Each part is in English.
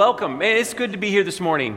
welcome. Man, it's good to be here this morning.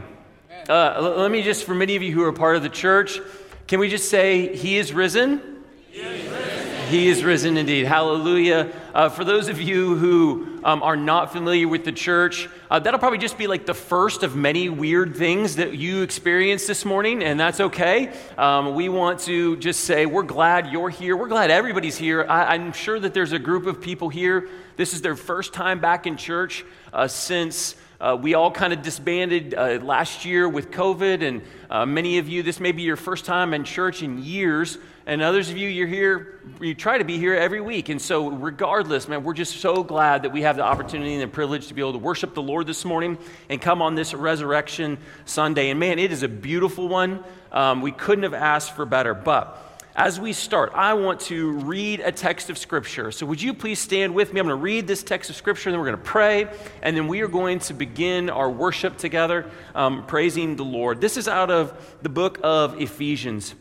Let me just, for many of you who are part of the church, can we just say, He is risen? He is risen. He is risen indeed. Hallelujah. For those of you who are not familiar with the church, that'll probably just be like the first of many weird things that you experienced this morning, and that's okay. We want to just say, we're glad you're here. We're glad everybody's here. I'm sure that there's a group of people here. This is their first time back in church since we all kind of disbanded last year with COVID, and many of you, this may be your first time in church in years, and others of you, you're here, you try to be here every week, and so regardless, man, we're just so glad that we have the opportunity and the privilege to be able to worship the Lord this morning and come on this Resurrection Sunday, and man, it is a beautiful one. We couldn't have asked for better, but as we start, I want to read a text of Scripture. So would you please stand with me? I'm going to read this text of Scripture, and then we're going to pray, and then we are going to begin our worship together, praising the Lord. This is out of the book of Ephesians.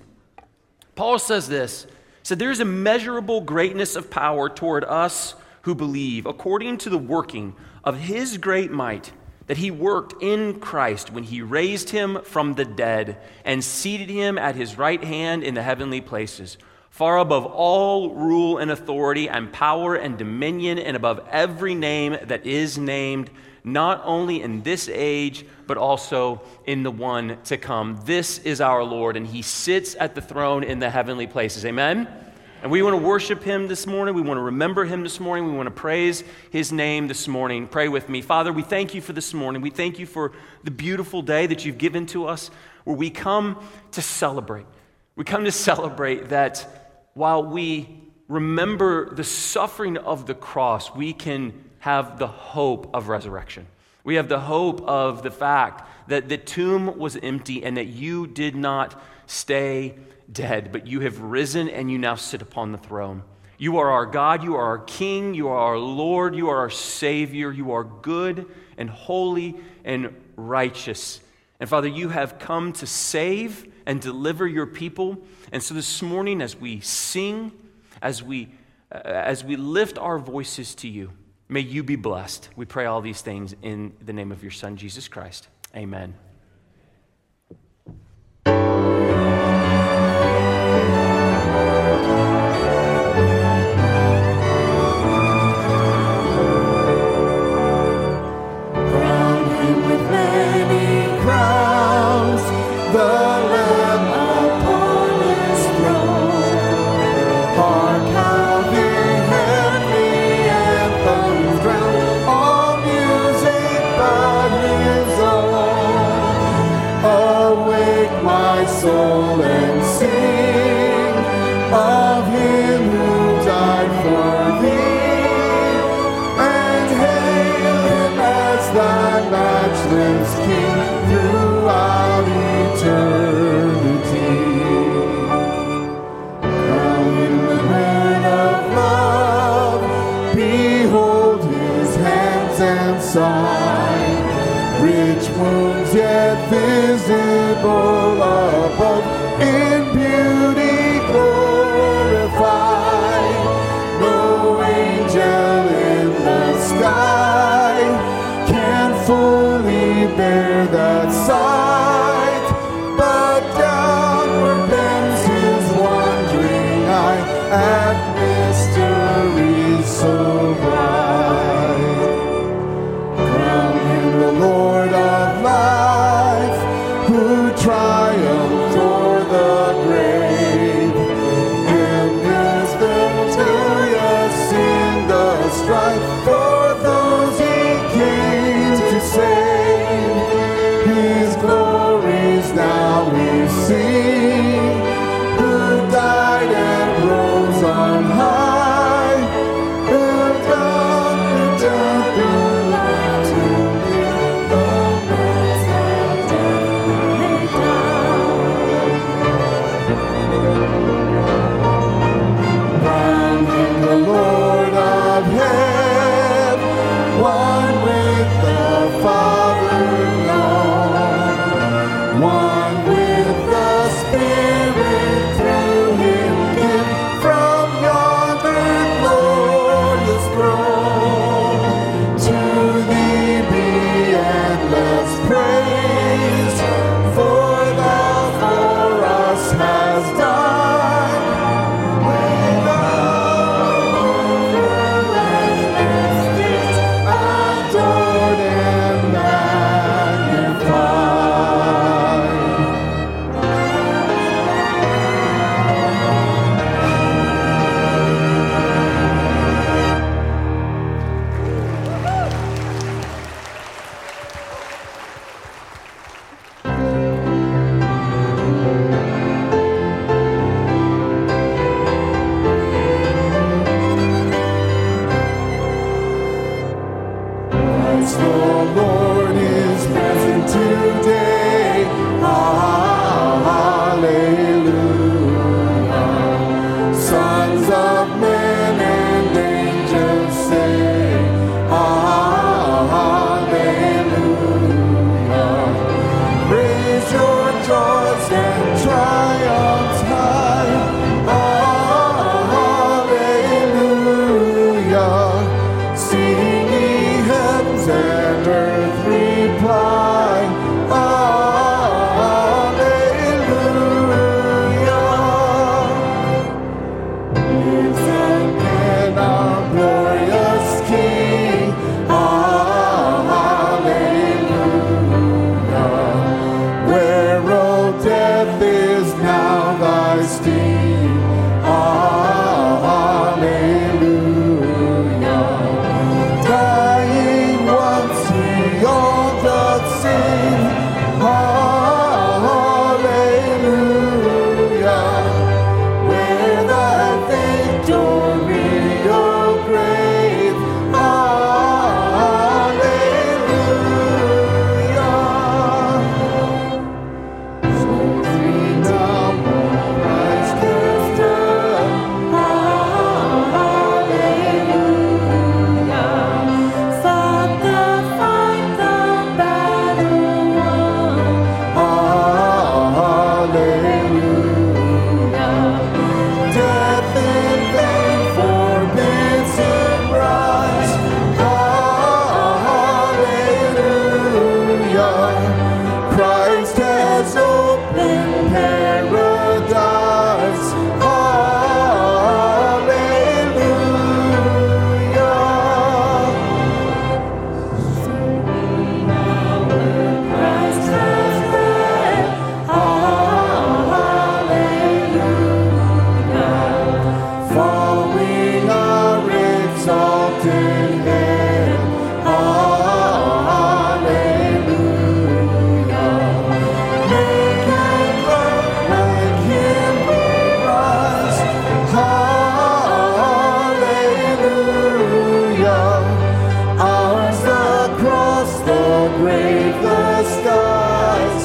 Paul says this, said, "There is immeasurable greatness of power toward us who believe, according to the working of His great might, that He worked in Christ when He raised Him from the dead and seated Him at His right hand in the heavenly places, far above all rule and authority and power and dominion and above every name that is named, not only in this age, but also in the one to come." This is our Lord, and He sits at the throne in the heavenly places. Amen? And we want to worship Him this morning. We want to remember Him this morning. We want to praise His name this morning. Pray with me. Father, we thank You for this morning. We thank You for the beautiful day that You've given to us, where we come to celebrate. We come to celebrate that while we remember the suffering of the cross, we can have the hope of resurrection. We have the hope of the fact that the tomb was empty and that You did not stay dead, but You have risen and You now sit upon the throne. You are our God, You are our King, You are our Lord, You are our Savior, You are good and holy and righteous. And Father, You have come to save and deliver Your people. And so this morning, as we sing, as we lift our voices to You, may You be blessed. We pray all these things in the name of Your Son, Jesus Christ. Amen. Soul and sing of Him who died for thee, and hail Him as thy matchless King throughout eternity. Crown Him the head of love, behold His hands and side, rich wounds yet visible above, in beauty glorified. No angel in the sky can fully bear that sight, but downward bends His wandering eye at mysteries so bright. Crown Him the Lord of life, who triumphed o'er the grave, and is victorious in the strife. For those He came to save, His glory Lord is present today. Hallelujah. Sons of men and angels sing. Hallelujah. Raise your joys and triumphs high. Hallelujah. Sing ye heavens and earth reply. Hallelujah. Lives again our glorious King. Hallelujah. Where, O death, is now thy sting? Hallelujah. Dying once he all doth sing. Hallelujah. Where thy victory, O grave. Hallelujah. So free now what Christ has done. Hallelujah. Fought the fight, the battle won. Hallelujah. Death in vain forbids him rise. Hallelujah. Christ has opened paradise. Hallelujah. Christ has led. Hallelujah. Following our exalted head. Hallelujah. Make and love like him we rise. Hallelujah. Ours the cross, the grave, the skies.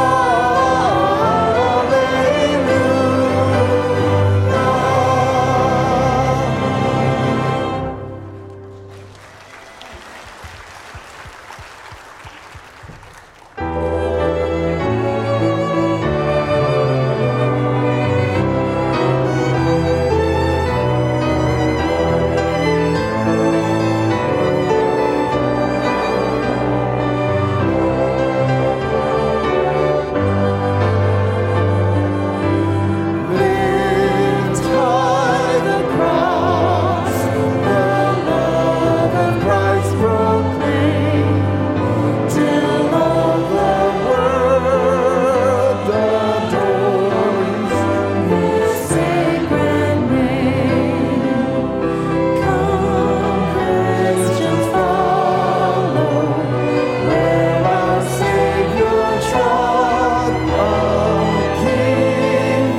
Hallelujah. Lift high the cross, the love of Christ proclaim, till all the world adores His sacred name. Come, Christians, follow where our Savior trod, a King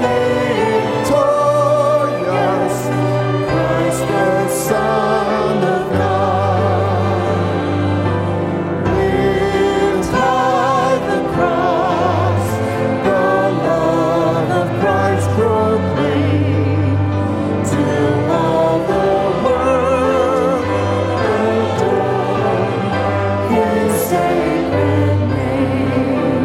victorious, Christ the Son of God. Lift high the cross, the love of Christ proclaim, till all the world adore His sacred name.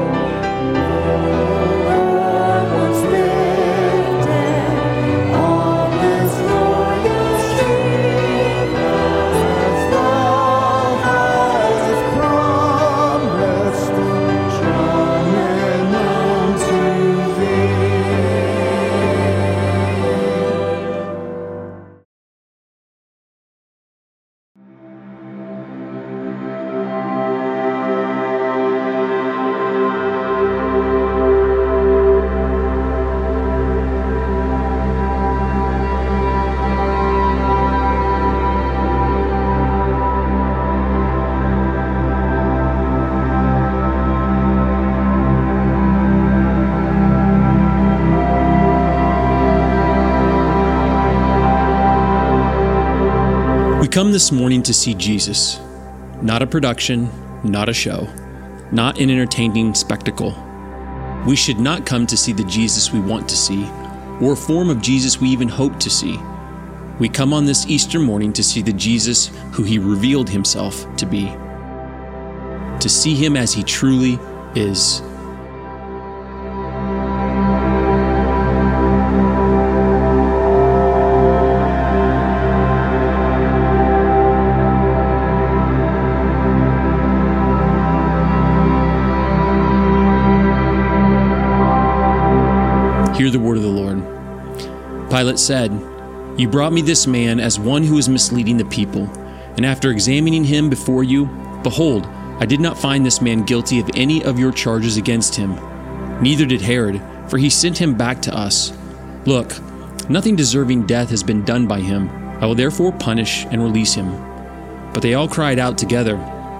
Lord once lifted on this glorious tree, as Thou hast promised, draw men unto Thee. come this morning to see Jesus, not a production, not a show, not an entertaining spectacle. We should not come to see the Jesus we want to see, or a form of Jesus we even hope to see. We come on this Easter morning to see the Jesus who he revealed himself to be, to see him as he truly is. Hear the word of the Lord. Pilate said, "You brought me this man as one who is misleading the people, and after examining him before you, behold, I did not find this man guilty of any of your charges against him. Neither did Herod, for he sent him back to us. Look, nothing deserving death has been done by him. I will therefore punish and release him." But they all cried out together,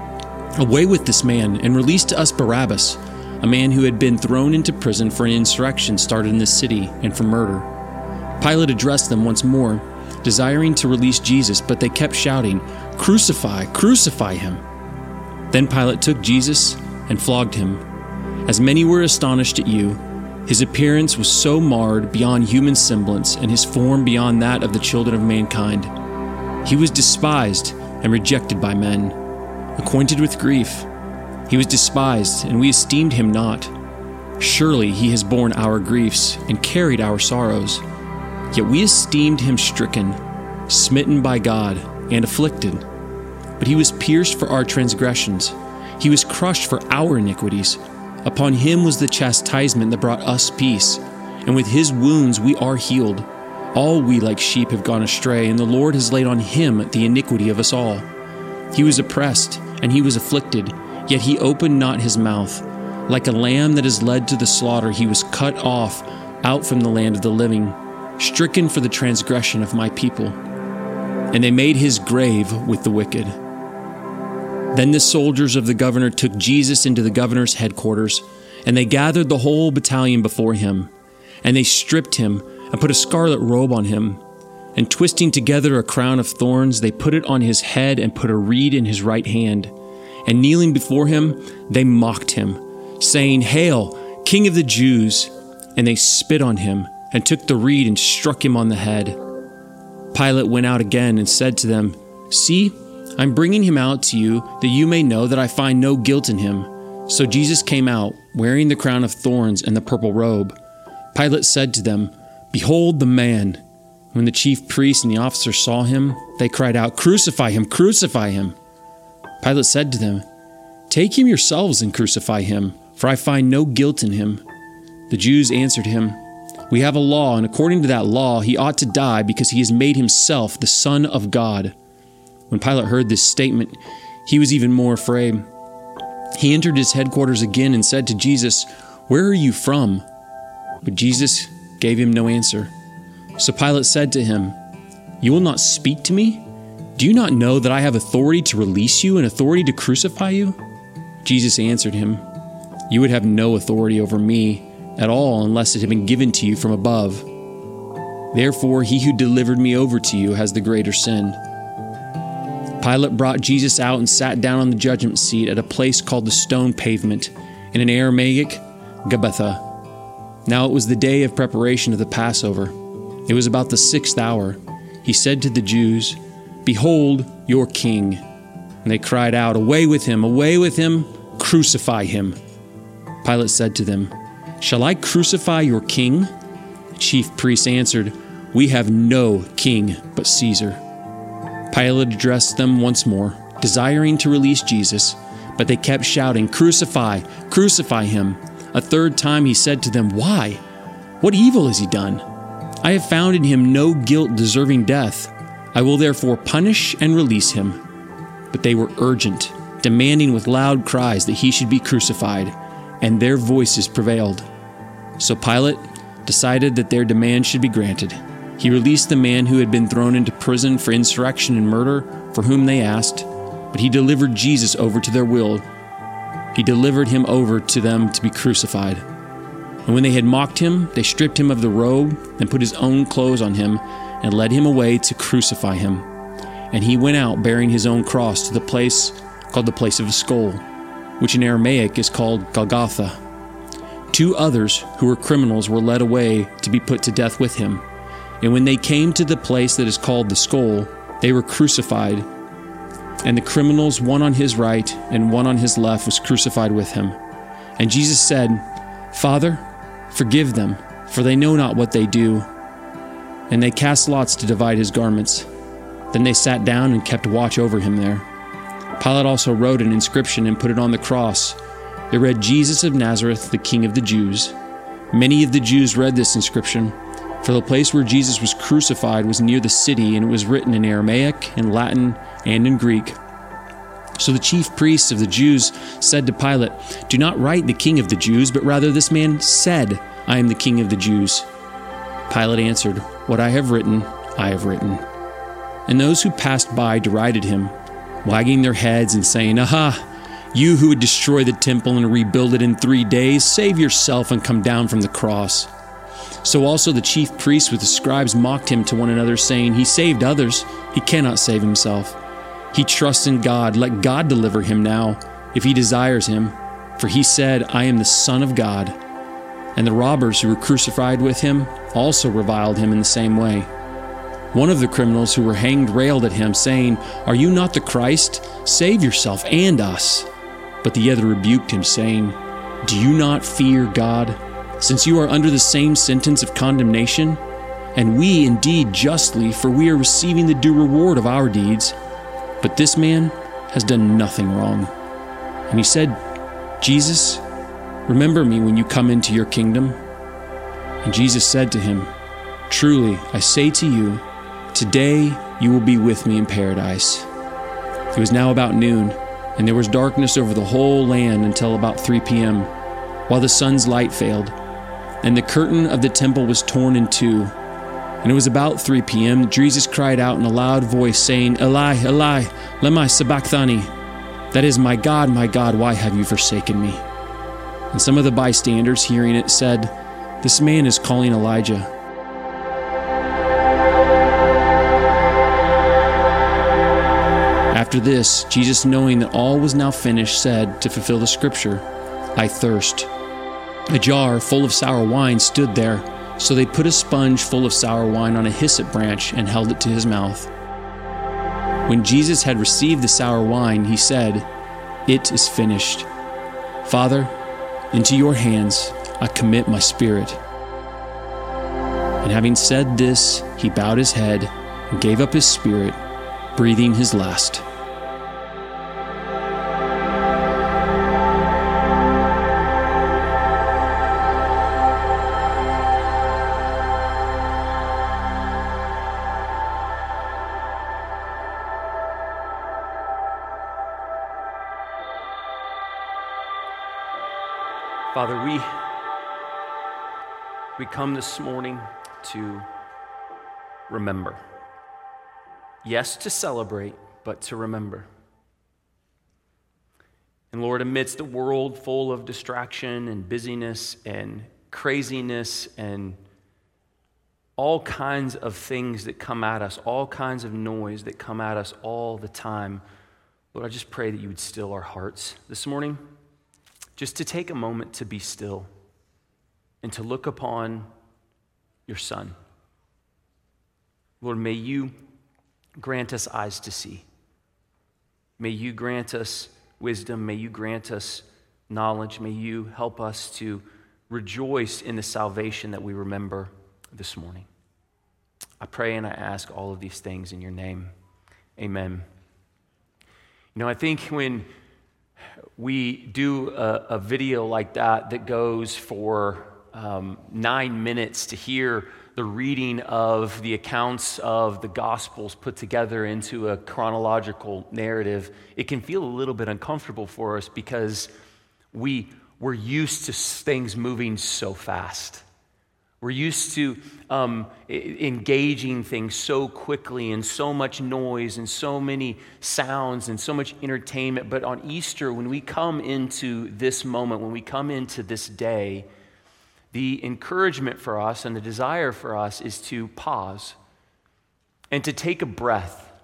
"Away with this man, and release to us Barabbas, a man who had been thrown into prison for an insurrection started in the city and for murder." Pilate addressed them once more, desiring to release Jesus, but they kept shouting, "Crucify, crucify him!" Then Pilate took Jesus and flogged him. As many were astonished at you, his appearance was so marred beyond human semblance, and his form beyond that of the children of mankind. He was despised and rejected by men, acquainted with grief. He was despised, and we esteemed him not. Surely he has borne our griefs and carried our sorrows. Yet we esteemed him stricken, smitten by God, and afflicted. But he was pierced for our transgressions. He was crushed for our iniquities. Upon him was the chastisement that brought us peace, and with his wounds we are healed. All we like sheep have gone astray, and the Lord has laid on him the iniquity of us all. He was oppressed, and he was afflicted, yet he opened not his mouth. Like a lamb that is led to the slaughter, he was cut off out from the land of the living, stricken for the transgression of my people. And they made his grave with the wicked. Then the soldiers of the governor took Jesus into the governor's headquarters, and they gathered the whole battalion before him. And they stripped him and put a scarlet robe on him. And twisting together a crown of thorns, they put it on his head and put a reed in his right hand. And kneeling before him, they mocked him, saying, "Hail, King of the Jews!" And they spit on him and took the reed and struck him on the head. Pilate went out again and said to them, "See, I'm bringing him out to you that you may know that I find no guilt in him." So Jesus came out, wearing the crown of thorns and the purple robe. Pilate said to them, "Behold the man." When the chief priests and the officers saw him, they cried out, "Crucify him! Crucify him!" Pilate said to them, "Take him yourselves and crucify him, for I find no guilt in him." The Jews answered him, "We have a law, and according to that law he ought to die because he has made himself the Son of God." When Pilate heard this statement, he was even more afraid. He entered his headquarters again and said to Jesus, "Where are you from?" But Jesus gave him no answer. So Pilate said to him, "You will not speak to me? Do you not know that I have authority to release you and authority to crucify you?" Jesus answered him, "You would have no authority over me at all unless it had been given to you from above. Therefore, he who delivered me over to you has the greater sin." Pilate brought Jesus out and sat down on the judgment seat at a place called the Stone Pavement, in an Aramaic, Gabbatha. Now it was the day of preparation of the Passover. It was about the 6th hour. He said to the Jews, "Behold your king." And they cried out, away with him, crucify him." Pilate said to them, "Shall I crucify your king?" The chief priests answered, "We have no king but Caesar." Pilate addressed them once more, desiring to release Jesus, but they kept shouting, "Crucify, crucify him." A third time he said to them, "Why? What evil has he done? I have found in him no guilt deserving death. I will therefore punish and release him." But they were urgent, demanding with loud cries that he should be crucified, and their voices prevailed. So Pilate decided that their demand should be granted. He released the man who had been thrown into prison for insurrection and murder, for whom they asked, but he delivered Jesus over to their will. He delivered him over to them to be crucified. And when they had mocked him, they stripped him of the robe and put his own clothes on him and led him away to crucify him. And he went out bearing his own cross to the place called the place of a skull, which in Aramaic is called Golgotha. 2 others who were criminals were led away to be put to death with him. And when they came to the place that is called the skull, they were crucified. And the criminals, one on his right and one on his left, was crucified with him. And Jesus said, "Father, forgive them, for they know not what they do." And they cast lots to divide his garments. Then they sat down and kept watch over him there. Pilate also wrote an inscription and put it on the cross. It read, "Jesus of Nazareth, the King of the Jews." Many of the Jews read this inscription, for the place where Jesus was crucified was near the city, and it was written in Aramaic, in Latin, and in Greek. So the chief priests of the Jews said to Pilate, "Do not write the King of the Jews, but rather this man said, 'I am the King of the Jews.'" Pilate answered, "What I have written, I have written." And those who passed by derided him, wagging their heads and saying, "Aha! You who would destroy the temple and rebuild it in 3 days, save yourself and come down from the cross." So also the chief priests with the scribes mocked him to one another, saying, "He saved others, he cannot save himself. He trusts in God. Let God deliver him now, if he desires him. For he said, 'I am the Son of God.'" And the robbers who were crucified with him also reviled him in the same way. One of the criminals who were hanged railed at him, saying, "Are you not the Christ? Save yourself and us." But the other rebuked him, saying, "Do you not fear God, since you are under the same sentence of condemnation? And we indeed justly, for we are receiving the due reward of our deeds. But this man has done nothing wrong." And he said, "Jesus, remember me when you come into your kingdom." And Jesus said to him, "Truly, I say to you, today you will be with me in paradise." It was now about noon, and there was darkness over the whole land until about 3 p.m., while the sun's light failed. And the curtain of the temple was torn in two. And it was about 3 p.m. that Jesus cried out in a loud voice, saying, "Eli, Eli, lema sabachthani?" That is, my God, why have you forsaken me?" And some of the bystanders, hearing it, said, "This man is calling Elijah." After this, Jesus, knowing that all was now finished, said, to fulfill the scripture, "I thirst." A jar full of sour wine stood there, so they put a sponge full of sour wine on a hyssop branch and held it to his mouth. When Jesus had received the sour wine, he said, "It is finished. Father, into your hands I commit my spirit." And having said this, he bowed his head and gave up his spirit, breathing his last. Father, we come this morning to remember. Yes, to celebrate, but to remember. And Lord, amidst a world full of distraction and busyness and craziness and all kinds of things that come at us, all kinds of noise that come at us all the time, Lord, I just pray that you would still our hearts this morning. Just to take a moment to be still and to look upon your Son. Lord, may you grant us eyes to see. May you grant us wisdom. May you grant us knowledge. May you help us to rejoice in the salvation that we remember this morning. I pray and I ask all of these things in your name. Amen. You know, I think when we do a video like that goes for 9 minutes to hear the reading of the accounts of the Gospels put together into a chronological narrative, it can feel a little bit uncomfortable for us because we're used to things moving so fast. We're used to engaging things so quickly and so much noise and so many sounds and so much entertainment. But on Easter, when we come into this moment, when we come into this day, the encouragement for us and the desire for us is to pause and to take a breath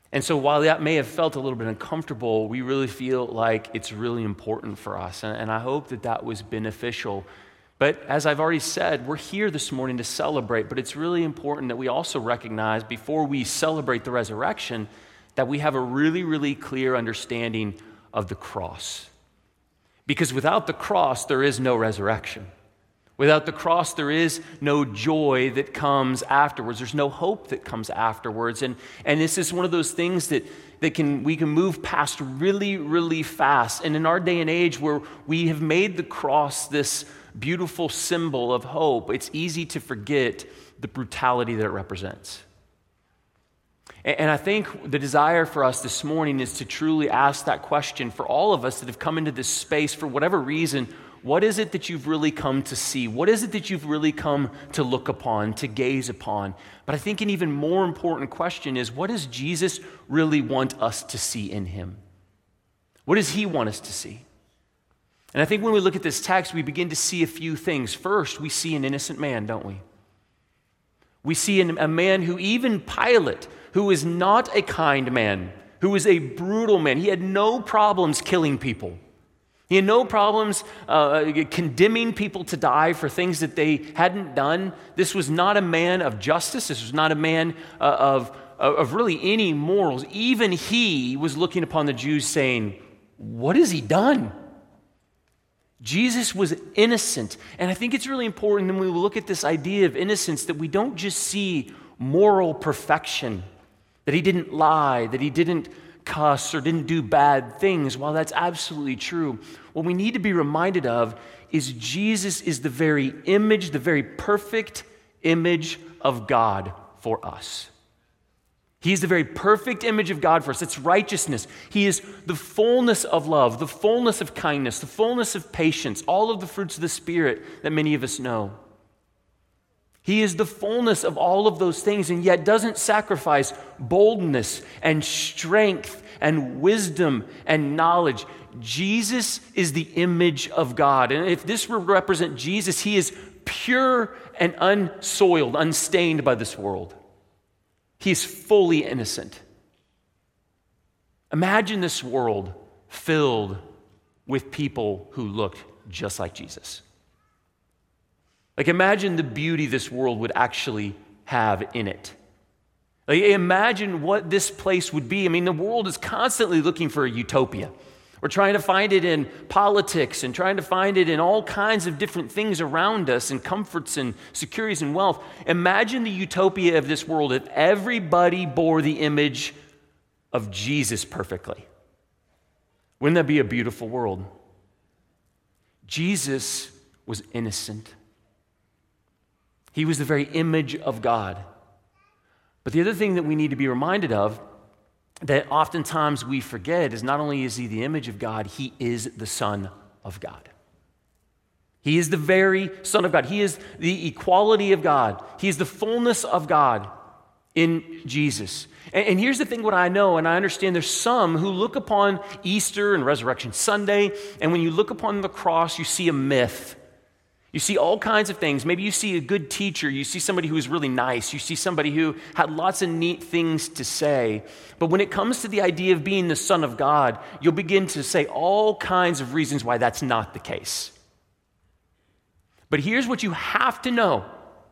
And so while that may have felt a little bit uncomfortable, we really feel like it's really important for us. And I hope that that was beneficial. But as I've already said, we're here this morning to celebrate, but it's really important that we also recognize before we celebrate the resurrection that we have a really, really clear understanding of the cross. Because without the cross, there is no resurrection. Without the cross, there is no joy that comes afterwards. There's no hope that comes afterwards. And this is one of those things that we can move past really, really fast. And in our day and age where we have made the cross this beautiful symbol of hope, it's easy to forget the brutality that it represents. And I think the desire for us this morning is to truly ask that question for all of us that have come into this space for whatever reason. What is it that you've really come to see? What is it that you've really come to look upon, to gaze upon? But I think an even more important question is, what does Jesus really want us to see in him? What does he want us to see? And I think when we look at this text, we begin to see a few things. First, we see an innocent man, don't we? We see a man who even Pilate, who is not a kind man, who is a brutal man, he had no problems killing people. He had no problems condemning people to die for things that they hadn't done. This was not a man of justice. This was not a man of really any morals. Even he was looking upon the Jews saying, what has he done? Jesus was innocent. And I think it's really important when we look at this idea of innocence that we don't just see moral perfection, that he didn't lie, that he didn't cuss or didn't do bad things. While that's absolutely true, what we need to be reminded of is Jesus is the very image, the very perfect image of God for us. He's the very perfect image of God for us. It's righteousness. He is the fullness of love, the fullness of kindness, the fullness of patience, all of the fruits of the Spirit that many of us know. He is the fullness of all of those things and yet doesn't sacrifice boldness and strength and wisdom and knowledge. Jesus is the image of God. And if this were to represent Jesus, he is pure and unsoiled, unstained by this world. He is fully innocent. Imagine this world filled with people who looked just like Jesus. Like, imagine the beauty this world would actually have in it. Like, imagine what this place would be. I mean, the world is constantly looking for a utopia. We're trying to find it in politics and trying to find it in all kinds of different things around us and comforts and securities and wealth. Imagine the utopia of this world if everybody bore the image of Jesus perfectly. Wouldn't that be a beautiful world? Jesus was innocent. He was the very image of God. But the other thing that we need to be reminded of that oftentimes we forget is not only is he the image of God, he is the Son of God. He is the very Son of God. He is the equality of God. He is the fullness of God in Jesus. And here's the thing, what I know and I understand, there's some who look upon Easter and Resurrection Sunday, and when you look upon the cross, you see a myth. You see all kinds of things. Maybe you see a good teacher. You see somebody who is really nice. You see somebody who had lots of neat things to say. But when it comes to the idea of being the Son of God, you'll begin to say all kinds of reasons why that's not the case. But here's what you have to know.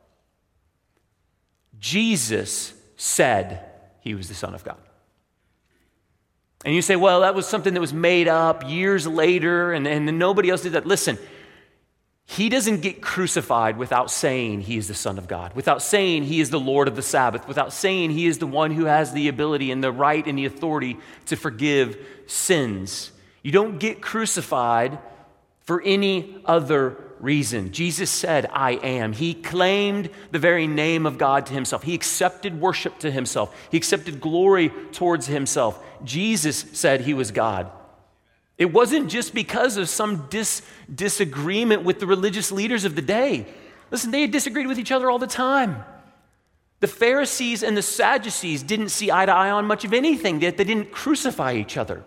Jesus said he was the Son of God. And you say, well, that was something that was made up years later and nobody else did that. Listen, he doesn't get crucified without saying he is the Son of God, without saying he is the Lord of the Sabbath, without saying he is the one who has the ability and the right and the authority to forgive sins. You don't get crucified for any other reason. Jesus said, I am. He claimed the very name of God to himself. He accepted worship to himself. He accepted glory towards himself. Jesus said he was God. It wasn't just because of some disagreement with the religious leaders of the day. Listen, they had disagreed with each other all the time. The Pharisees and the Sadducees didn't see eye to eye on much of anything, yet they didn't crucify each other.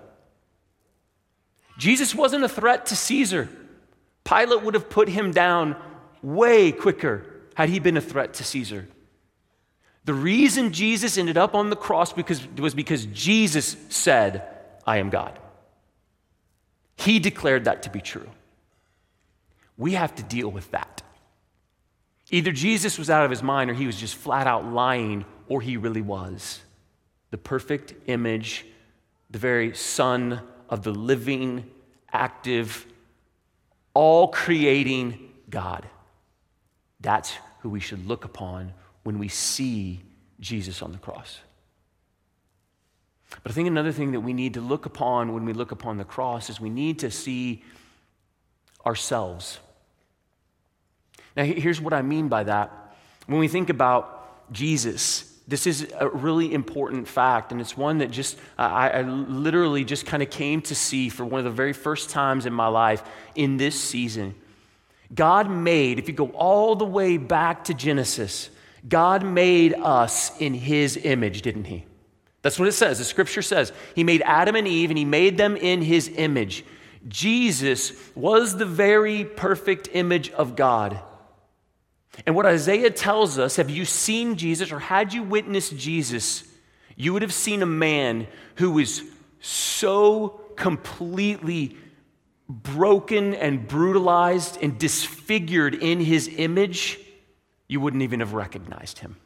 Jesus wasn't a threat to Caesar. Pilate would have put him down way quicker had he been a threat to Caesar. The reason Jesus ended up on the cross was because Jesus said, I am God. He declared that to be true. We have to deal with that. Either Jesus was out of his mind or he was just flat out lying, or he really was the perfect image, the very Son of the living, active, all-creating God. That's who we should look upon when we see Jesus on the cross. But I think another thing that we need to look upon when we look upon the cross is we need to see ourselves. Now, here's what I mean by that. When we think about Jesus, this is a really important fact, and it's one that just I literally just kind of came to see for one of the very first times in my life in this season. God made, if you go all the way back to Genesis, God made us in his image, didn't he? That's what it says. The scripture says he made Adam and Eve and he made them in his image. Jesus was the very perfect image of God. And what Isaiah tells us, have you seen Jesus or had you witnessed Jesus, you would have seen a man who was so completely broken and brutalized and disfigured in his image, you wouldn't even have recognized him.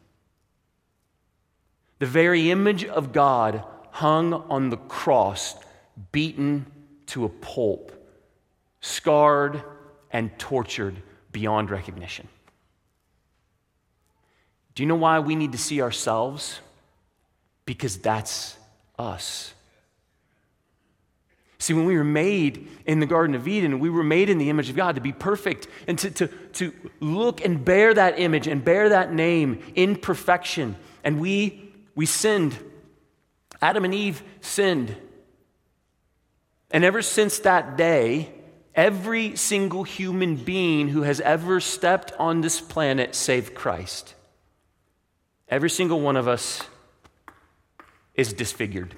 The very image of God hung on the cross, beaten to a pulp, scarred and tortured beyond recognition. Do you know why we need to see ourselves? Because that's us. See, when we were made in the Garden of Eden, we were made in the image of God to be perfect and to look and bear that image and bear that name in perfection. And we sinned. Adam and Eve sinned. And ever since that day, every single human being who has ever stepped on this planet, save Christ, every single one of us is disfigured.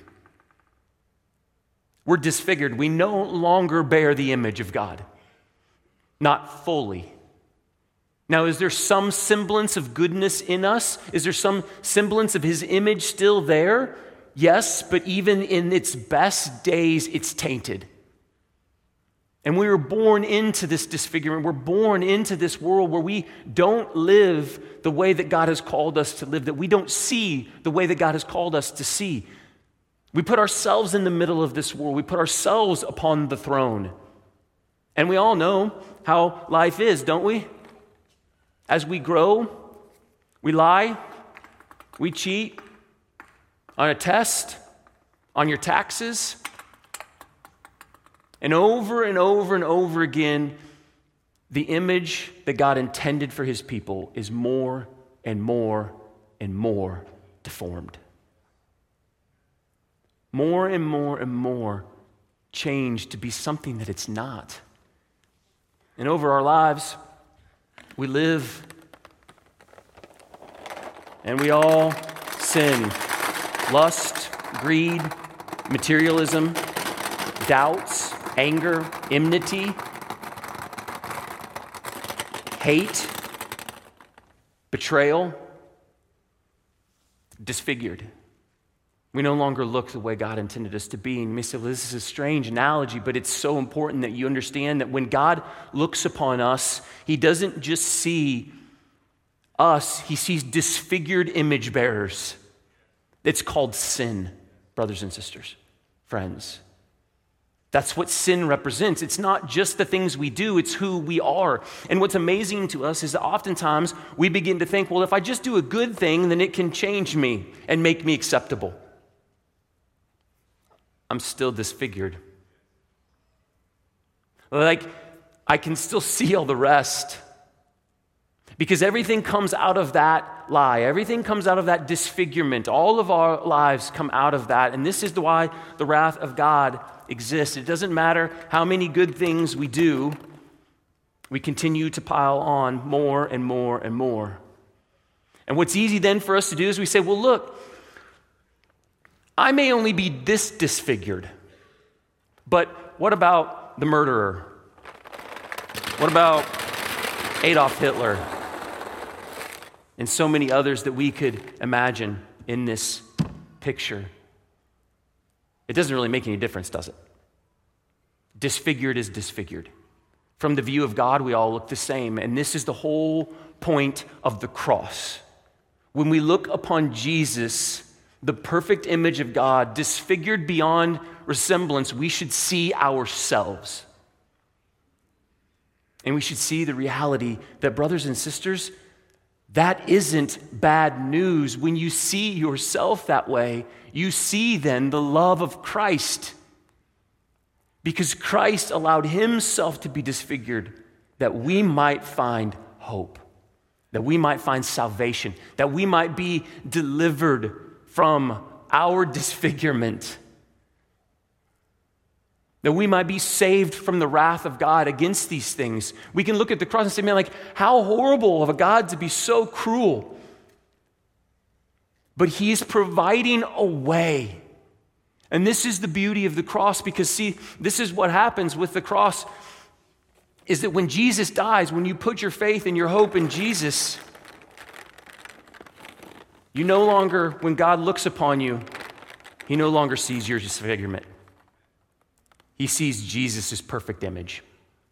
We're disfigured. We no longer bear the image of God. Not fully. Now, is there some semblance of goodness in us? Is there some semblance of his image still there? Yes, but even in its best days, it's tainted. And we were born into this disfigurement. We're born into this world where we don't live the way that God has called us to live, that we don't see the way that God has called us to see. We put ourselves in the middle of this world. We put ourselves upon the throne. And we all know how life is, don't we? As we grow, we lie, we cheat on a test, on your taxes. And over and over and over again, the image that God intended for his people is more and more and more deformed. More and more and more changed to be something that it's not. And over our lives, we live and we all sin. Lust, greed, materialism, doubts, anger, enmity, hate, betrayal, disfigured. We no longer look the way God intended us to be. And you may say, well, this is a strange analogy, but it's so important that you understand that when God looks upon us, he doesn't just see us, he sees disfigured image bearers. It's called sin, brothers and sisters, friends. That's what sin represents. It's not just the things we do, it's who we are. And what's amazing to us is that oftentimes we begin to think, well, if I just do a good thing, then it can change me and make me acceptable. I'm still disfigured. Like, I can still see all the rest. Because everything comes out of that lie. Everything comes out of that disfigurement. All of our lives come out of that. And this is why the wrath of God exists. It doesn't matter how many good things we do, we continue to pile on more and more and more. And what's easy then for us to do is we say, well, look, I may only be this disfigured, but what about the murderer? What about Adolf Hitler? and so many others that we could imagine in this picture. It doesn't really make any difference, does it? Disfigured is disfigured. From the view of God, we all look the same, and this is the whole point of the cross. When we look upon Jesus, the perfect image of God, disfigured beyond resemblance, we should see ourselves. And we should see the reality that, brothers and sisters, that isn't bad news. When you see yourself that way, you see then the love of Christ. Because Christ allowed himself to be disfigured that we might find hope, that we might find salvation, that we might be delivered from our disfigurement, that we might be saved from the wrath of God against these things. We can look at the cross and say, man, like, how horrible of a God to be so cruel. But he's providing a way. And this is the beauty of the cross, because see, this is what happens with the cross, is that when Jesus dies, when you put your faith and your hope in Jesus, you no longer, when God looks upon you, he no longer sees your disfigurement. He sees Jesus' perfect image.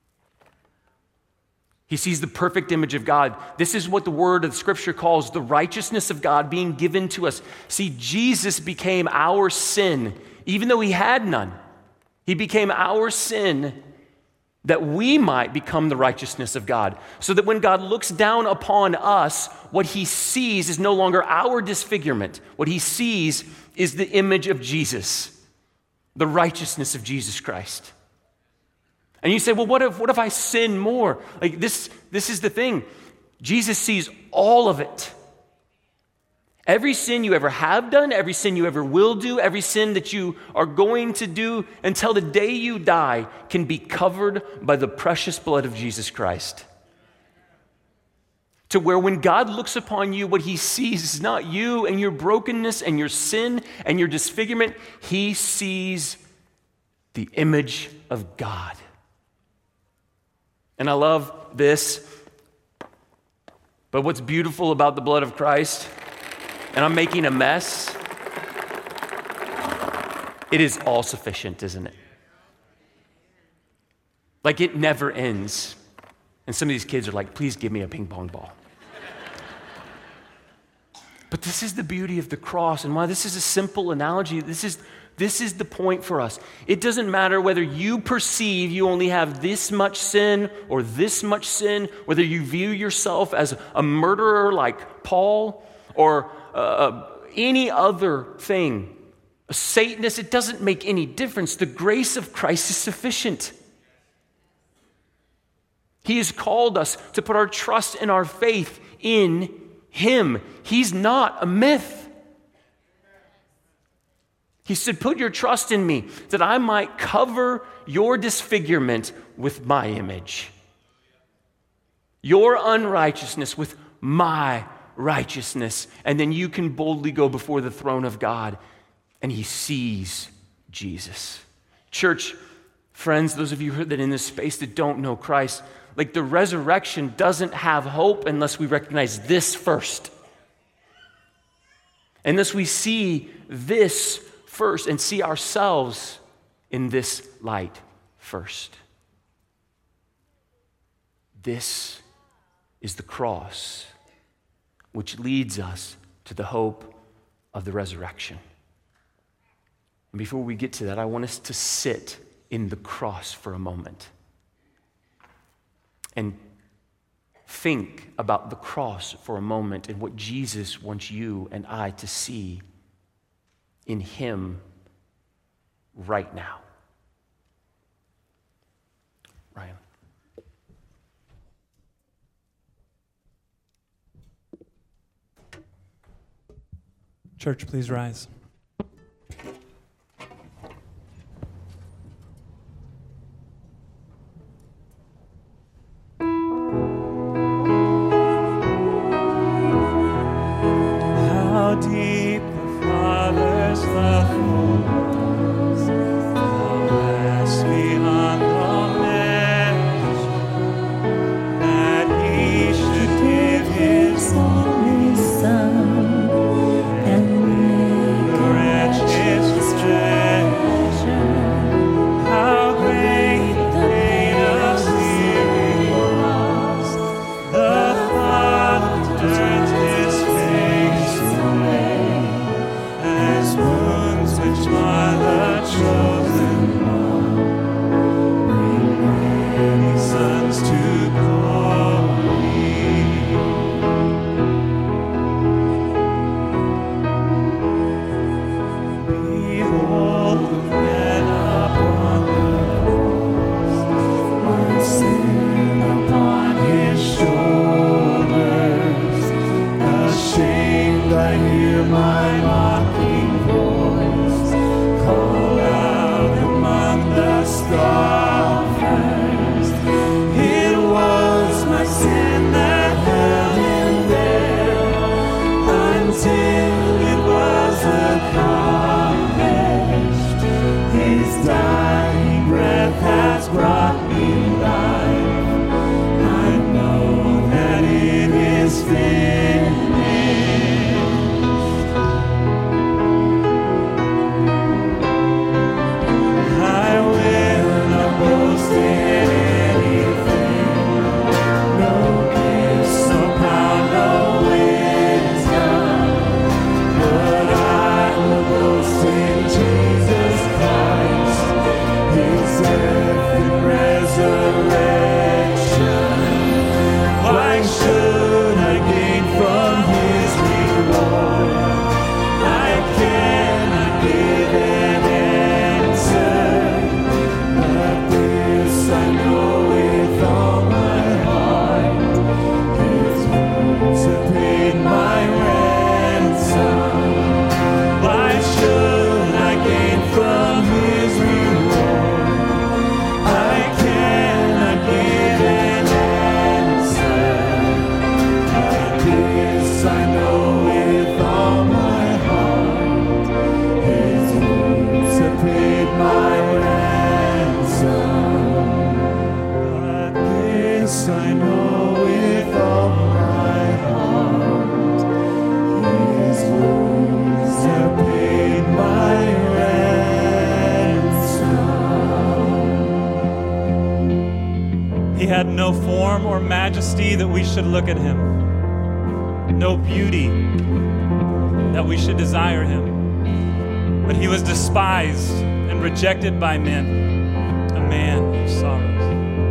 He sees the perfect image of God. This is what the word of the scripture calls the righteousness of God being given to us. See, Jesus became our sin, even though he had none. He became our sin that we might become the righteousness of God. So that when God looks down upon us, what he sees is no longer our disfigurement. What he sees is the image of Jesus, the righteousness of Jesus Christ. And you say, well, what if I sin more? Like this is the thing. Jesus sees all of it. Every sin you ever have done, every sin you ever will do, every sin that you are going to do until the day you die can be covered by the precious blood of Jesus Christ. To where when God looks upon you, what he sees is not you and your brokenness and your sin and your disfigurement. He sees the image of God. And I love this. But what's beautiful about the blood of Christ, and I'm making a mess, it is all sufficient, isn't it? Like it never ends. And some of these kids are like, please give me a ping pong ball. But this is the beauty of the cross, and why this is a simple analogy. This is the point for us. It doesn't matter whether you perceive you only have this much sin or this much sin, whether you view yourself as a murderer like Paul or any other thing, a Satanist. It doesn't make any difference. The grace of Christ is sufficient. He has called us to put our trust and our faith in him. He's not a myth. He said, put your trust in me that I might cover your disfigurement with my image, your unrighteousness with my righteousness. And then you can boldly go before the throne of God, and he sees Jesus. Church, friends, those of you that are in this space that don't know Christ, like the resurrection doesn't have hope unless we recognize this first. Unless we see this first and see ourselves in this light first. This is the cross, which leads us to the hope of the resurrection. And before we get to that, I want us to sit in the cross for a moment and think about the cross for a moment and what Jesus wants you and I to see in him right now. Ryan. Church, please rise. How deep the Father's love for us, how vast beyond all measure, that he should give his only rise to glory. Behold the man upon the cross, my sin upon his shoulders. Ashamed, I hear my mocking voice call out among the scoffers. It was my sin that held him there until it was accomplished. His dying breath has brought me life. I know that it is finished. I will not boast in anything, no gifts, no power, no wisdom, but I will boast in Jesus Christ, His death and resurrection. Why should I gain from His reward? I cannot give an answer, but this I know with all my heart: His wounds have paid my ransom. Why should I gain from His reward? I cannot give an answer, but this I know with all my heart: His wounds have paid my ransom. But this I know with all my heart: His wounds have paid my ransom. He had no form or majesty that we should look at him, no beauty that we should desire him. But he was despised and rejected by men, a man of sorrows.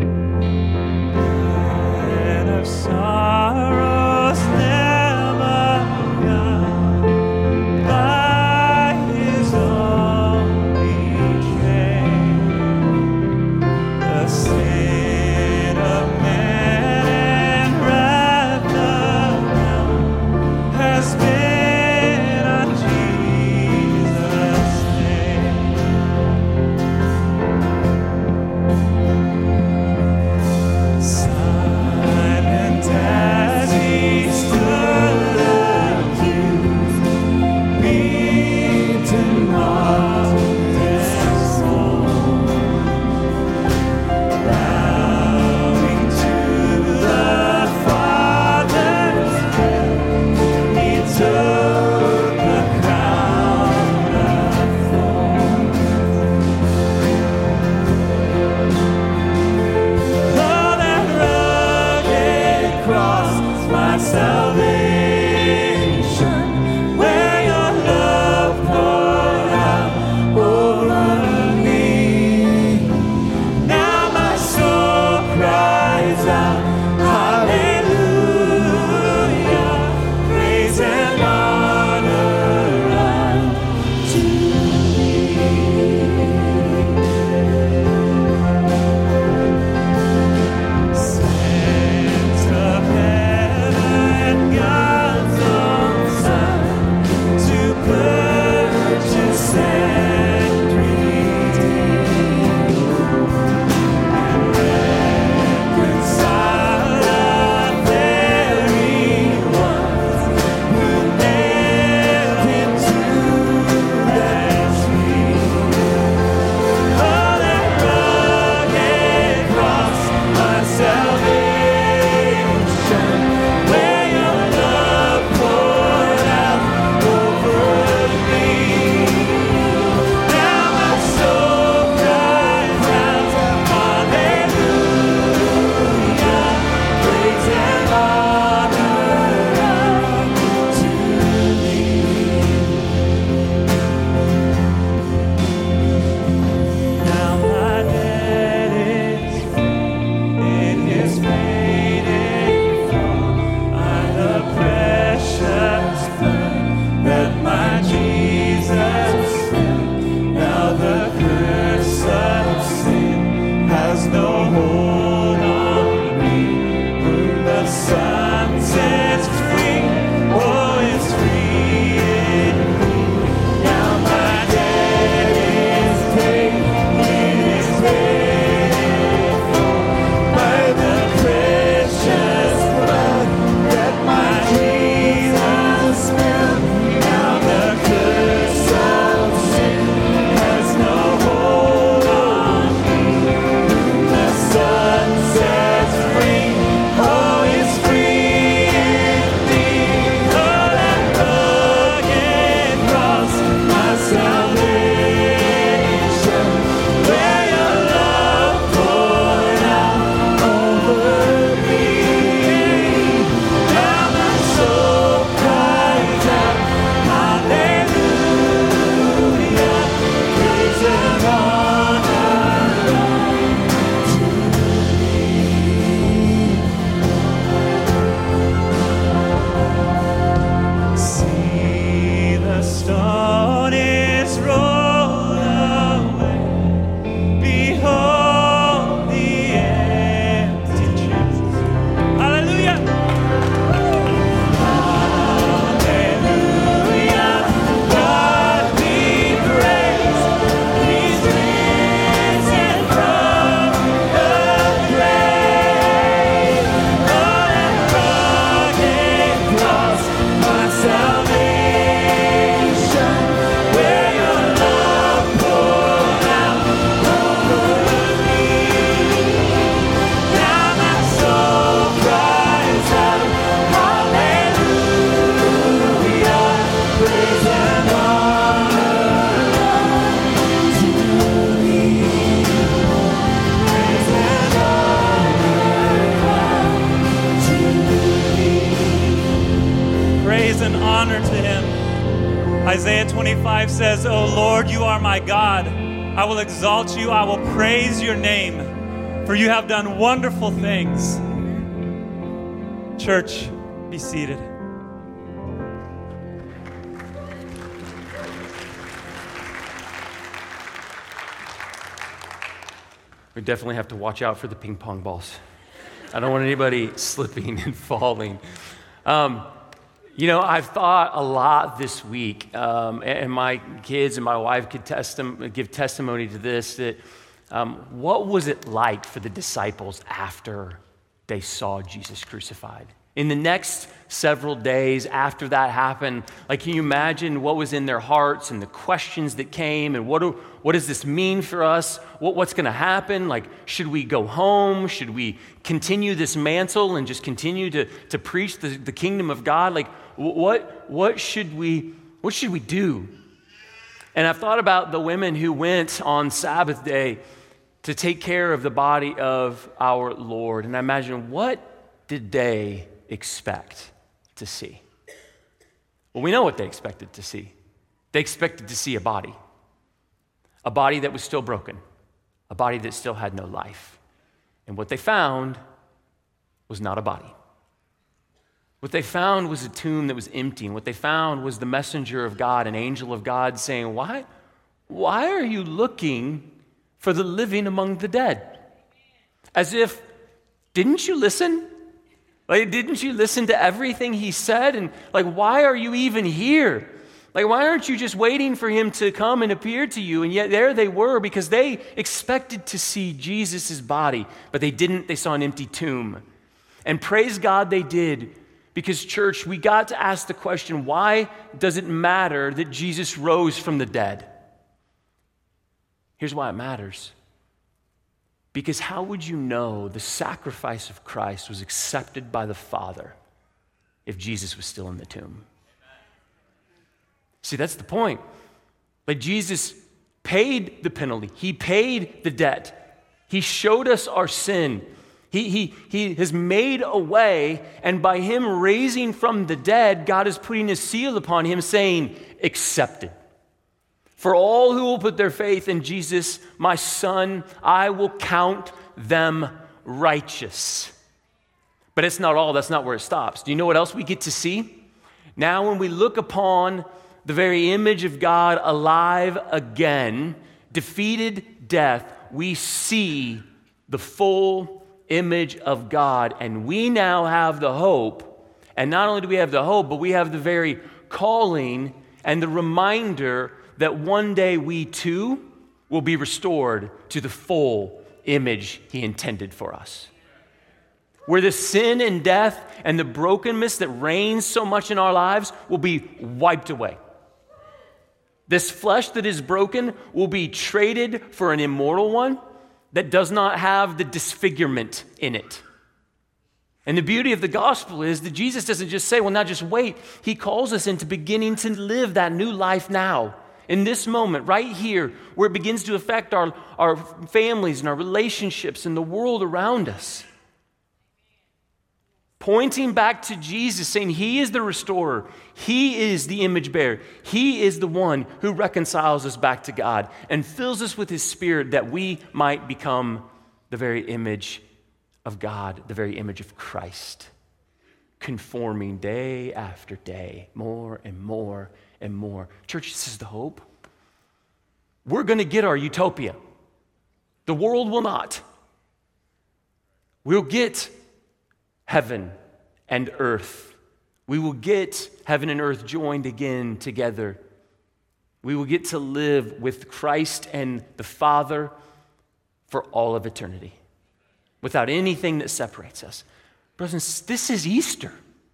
Man of sorrows, never begun, by his own betrayed. The sin of man and wrath of God has been on Jesus' name. honor to him. Isaiah 25 says, "O Lord, you are my God. I will exalt you. I will praise your name, for you have done wonderful things." Church, be seated. We definitely have to watch out for the ping pong balls. I don't want anybody slipping and falling. I've thought a lot this week, and my kids and my wife could give testimony to this, that what was it like for the disciples after they saw Jesus crucified? In the next several days after that happened, can you imagine what was in their hearts and the questions that came, and what does this mean for us? What's going to happen? Should we go home? Should we continue this mantle and just continue to preach the kingdom of God? What should we do? And I've thought about the women who went on Sabbath day to take care of the body of our Lord, and I imagine, what did they expect to see? Well, we know what they expected to see. They expected to see a body that was still broken, a body that still had no life. And what they found was not a body. What they found was a tomb that was empty, and what they found was the messenger of God, an angel of God, saying, why are you looking for the living among the dead? As if, didn't you listen? Didn't you listen to everything he said? And why are you even here? Why aren't you just waiting for him to come and appear to you? And yet there they were, because they expected to see Jesus' body, but they didn't. They saw an empty tomb. And praise God they did, because, church, we got to ask the question, why does it matter that Jesus rose from the dead? Here's why it matters. Because how would you know the sacrifice of Christ was accepted by the Father if Jesus was still in the tomb? See, that's the point. Jesus paid the penalty. He paid the debt. He showed us our sin. He has made a way, and by him raising from the dead, God is putting his seal upon him, saying, accepted. For all who will put their faith in Jesus, my Son, I will count them righteous. But it's not all. That's not where it stops. Do you know what else we get to see? Now when we look upon the very image of God alive again, defeated death, we see the full image of God. And we now have the hope. And not only do we have the hope, but we have the very calling and the reminder that one day we too will be restored to the full image he intended for us. Where the sin and death and the brokenness that reigns so much in our lives will be wiped away. This flesh that is broken will be traded for an immortal one that does not have the disfigurement in it. And the beauty of the gospel is that Jesus doesn't just say, well, now just wait. He calls us into beginning to live that new life now. In this moment, right here, where it begins to affect our families and our relationships and the world around us. Pointing back to Jesus, saying he is the restorer. He is the image bearer. He is the one who reconciles us back to God and fills us with his Spirit that we might become the very image of God, the very image of Christ, conforming day after day, more and more and more. Church, this is the hope. We're going to get our utopia. The world will not. We'll get heaven and earth. We will get heaven and earth joined again together. We will get to live with Christ and the Father for all of eternity, without anything that separates us. Brothers and sisters, this is Easter.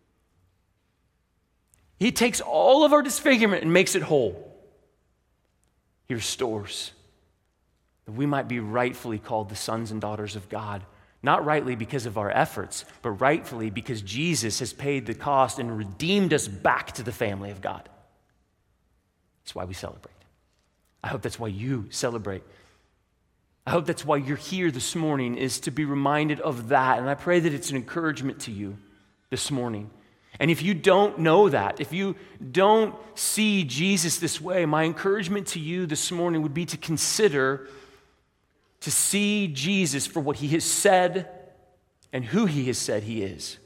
He takes all of our disfigurement and makes it whole. He restores, that we might be rightfully called the sons and daughters of God. Not rightly because of our efforts, but rightfully because Jesus has paid the cost and redeemed us back to the family of God. That's why we celebrate. I hope that's why you celebrate. I hope that's why you're here this morning, is to be reminded of that. And I pray that it's an encouragement to you this morning. And if you don't know that, if you don't see Jesus this way, my encouragement to you this morning would be to consider to see Jesus for what he has said and who he has said he is.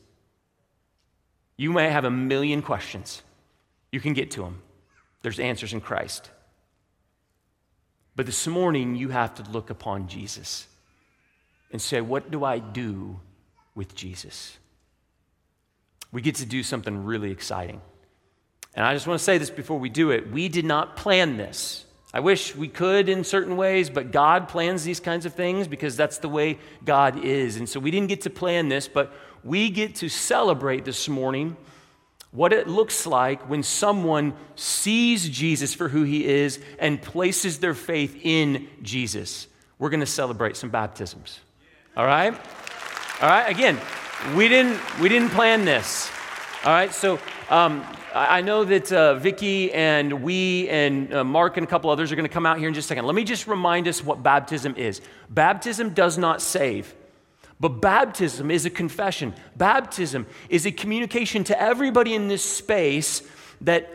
You may have a million questions. You can get to them. There's answers in Christ. But this morning, you have to look upon Jesus and say, what do I do with Jesus? We get to do something really exciting. And I just want to say this before we do it. We did not plan this. I wish we could in certain ways, but God plans these kinds of things because that's the way God is. And so we didn't get to plan this, but we get to celebrate this morning what it looks like when someone sees Jesus for who he is and places their faith in Jesus. We're going to celebrate some baptisms. All right? All right, again, we didn't plan this. All right, so I know that Vicky and we and Mark and a couple others are going to come out here in just a second. Let me just remind us what baptism is. Baptism does not save, but baptism is a confession. Baptism is a communication to everybody in this space that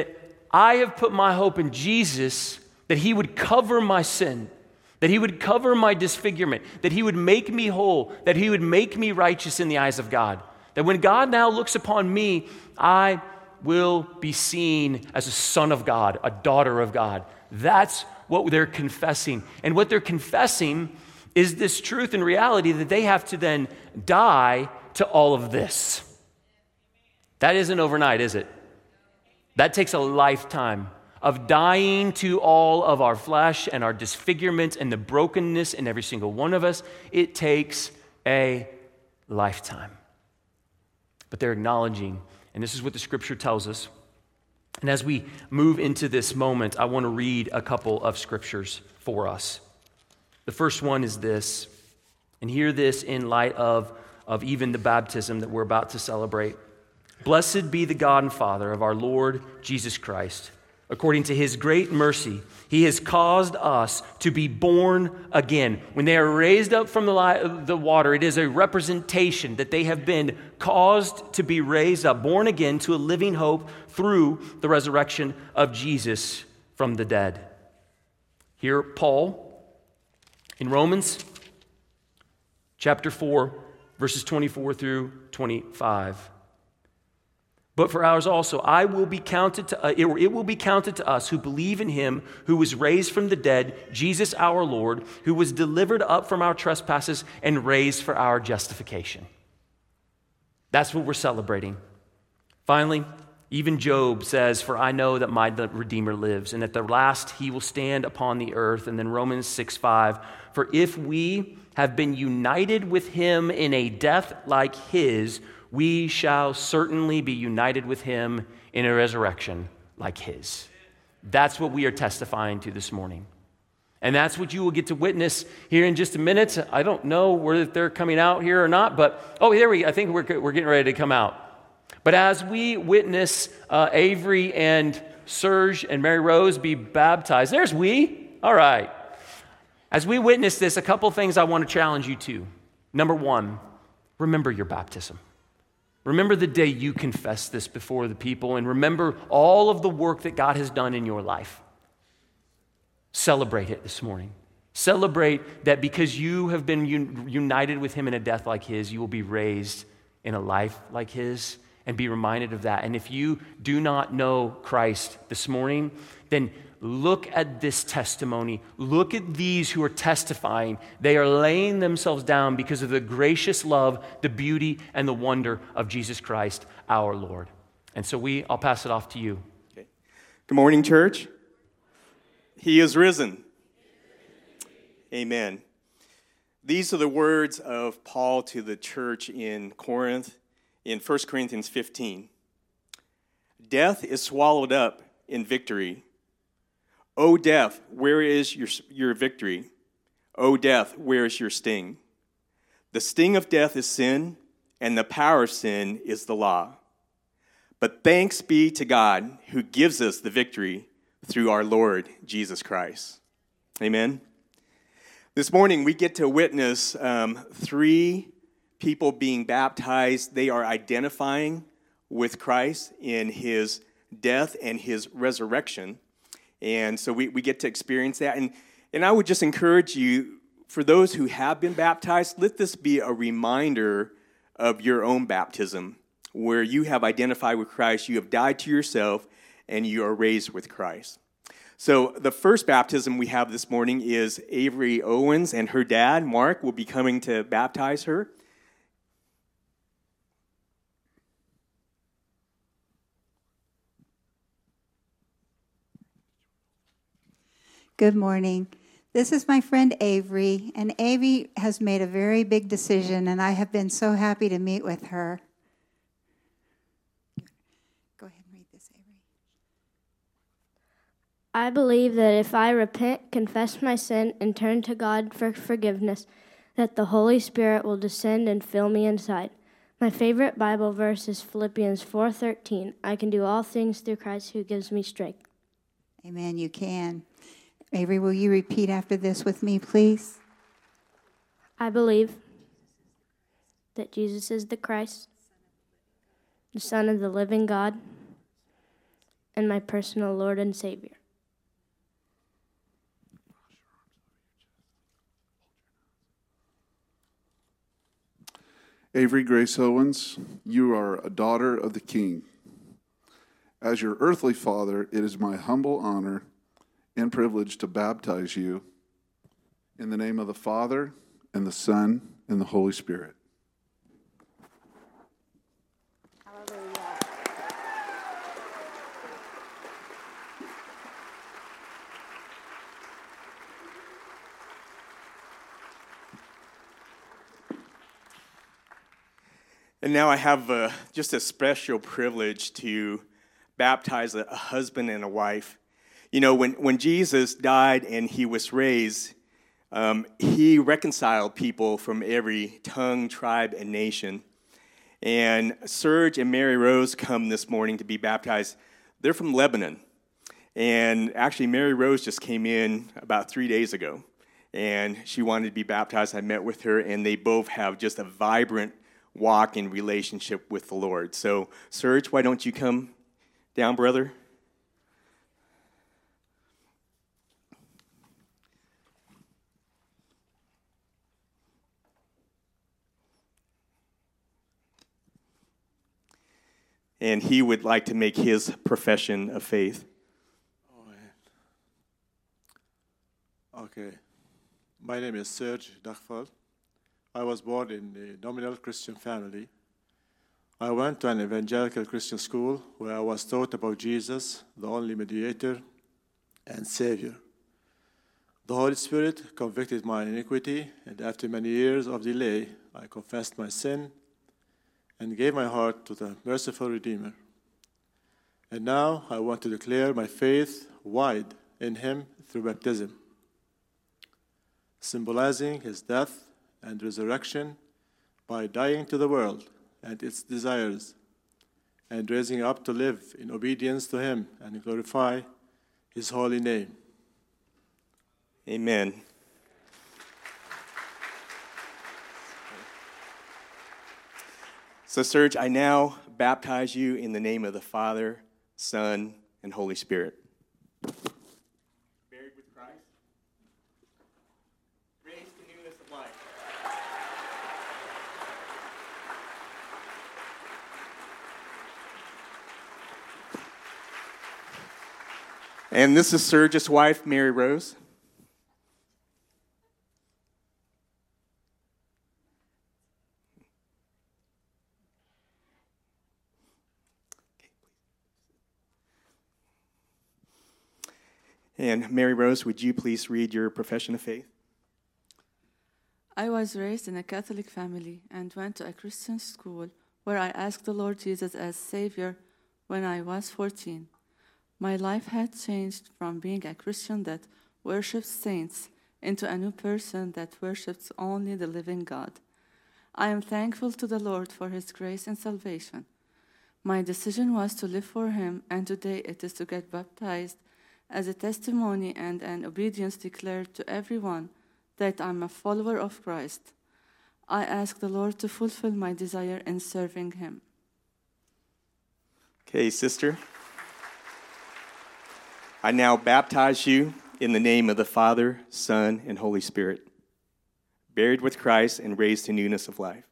I have put my hope in Jesus, that he would cover my sin, that he would cover my disfigurement, that he would make me whole, that he would make me righteous in the eyes of God. That when God now looks upon me, I will be seen as a son of God, a daughter of God. That's what they're confessing. And what they're confessing is this truth and reality that they have to then die to all of this. That isn't overnight, is it? That takes a lifetime of dying to all of our flesh and our disfigurement and the brokenness in every single one of us. It takes a lifetime. But they're acknowledging, and this is what the scripture tells us. And as we move into this moment, I want to read a couple of scriptures for us. The first one is this, and hear this in light of even the baptism that we're about to celebrate. Blessed be the God and Father of our Lord Jesus Christ. According to his great mercy, he has caused us to be born again. When they are raised up from the water, it is a representation that they have been caused to be raised up, born again to a living hope through the resurrection of Jesus from the dead. Here, Paul, in Romans chapter 4, verses 24 through 25. But for ours also, it will be counted to us who believe in him who was raised from the dead, Jesus our Lord, who was delivered up from our trespasses and raised for our justification. That's what we're celebrating. Finally, even Job says, for I know that my Redeemer lives, and at the last he will stand upon the earth. And then Romans 6:5, for if we have been united with him in a death like his, we shall certainly be united with him in a resurrection like his. That's what we are testifying to this morning. And that's what you will get to witness here in just a minute. I don't know whether they're coming out here or not, but, I think we're getting ready to come out. But as we witness Avery and Serge and Mary Rose be baptized, there's we. All right. As we witness this, a couple things I want to challenge you to. Number one, remember your baptism. Remember the day you confessed this before the people, and remember all of the work that God has done in your life. Celebrate it this morning. Celebrate that because you have been united with him in a death like his, you will be raised in a life like his, and be reminded of that. And if you do not know Christ this morning, then look at this testimony. Look at these who are testifying. They are laying themselves down because of the gracious love, the beauty, and the wonder of Jesus Christ, our Lord. And so I'll pass it off to you. Okay. Good morning, church. He is risen. Amen. These are the words of Paul to the church in Corinth in 1 Corinthians 15. Death is swallowed up in victory. O death, where is your victory? O death, where is your sting? The sting of death is sin, and the power of sin is the law. But thanks be to God who gives us the victory through our Lord Jesus Christ. Amen. This morning we get to witness 3 people being baptized. They are identifying with Christ in his death and his resurrection. And so we get to experience that. And I would just encourage you, for those who have been baptized, let this be a reminder of your own baptism, where you have identified with Christ, you have died to yourself, and you are raised with Christ. So the first baptism we have this morning is Avery Owens, and her dad, Mark, will be coming to baptize her. Good morning. This is my friend Avery, and Avery has made a very big decision, and I have been so happy to meet with her. Go ahead and read this, Avery. I believe that if I repent, confess my sin, and turn to God for forgiveness, that the Holy Spirit will descend and fill me inside. My favorite Bible verse is Philippians 4:13. I can do all things through Christ who gives me strength. Amen, you can. Avery, will you repeat after this with me, please? I believe that Jesus is the Christ, the Son of the living God, and my personal Lord and Savior. Avery Grace Owens, you are a daughter of the King. As your earthly father, it is my humble honor and privilege to baptize you in the name of the Father, and the Son, and the Holy Spirit. And now I have just a special privilege to baptize a husband and a wife. You know, when Jesus died and he was raised, he reconciled people from every tongue, tribe, and nation. And Serge and Mary Rose come this morning to be baptized. They're from Lebanon. And actually, Mary Rose just came in about 3 days ago. And she wanted to be baptized. I met with her, and they both have just a vibrant walk in relationship with the Lord. So, Serge, why don't you come down, brother? And he would like to make his profession of faith. Okay. My name is Serge Dachfal. I was born in a nominal Christian family. I went to an evangelical Christian school where I was taught about Jesus, the only mediator and Savior. The Holy Spirit convicted my iniquity, and after many years of delay, I confessed my sin and gave my heart to the merciful Redeemer. And now I want to declare my faith wide in him through baptism, symbolizing his death and resurrection by dying to the world and its desires, and raising up to live in obedience to him and glorify his holy name. Amen. So, Serge, I now baptize you in the name of the Father, Son, and Holy Spirit. Buried with Christ, raised to newness of life. And this is Serge's wife, Mary Rose. And Mary Rose, would you please read your profession of faith? I was raised in a Catholic family and went to a Christian school where I asked the Lord Jesus as Savior when I was 14. My life had changed from being a Christian that worships saints into a new person that worships only the living God. I am thankful to the Lord for his grace and salvation. My decision was to live for him, and today it is to get baptized as a testimony and an obedience declared to everyone that I'm a follower of Christ. I ask the Lord to fulfill my desire in serving him. Okay, sister. I now baptize you in the name of the Father, Son, and Holy Spirit, buried with Christ and raised to newness of life.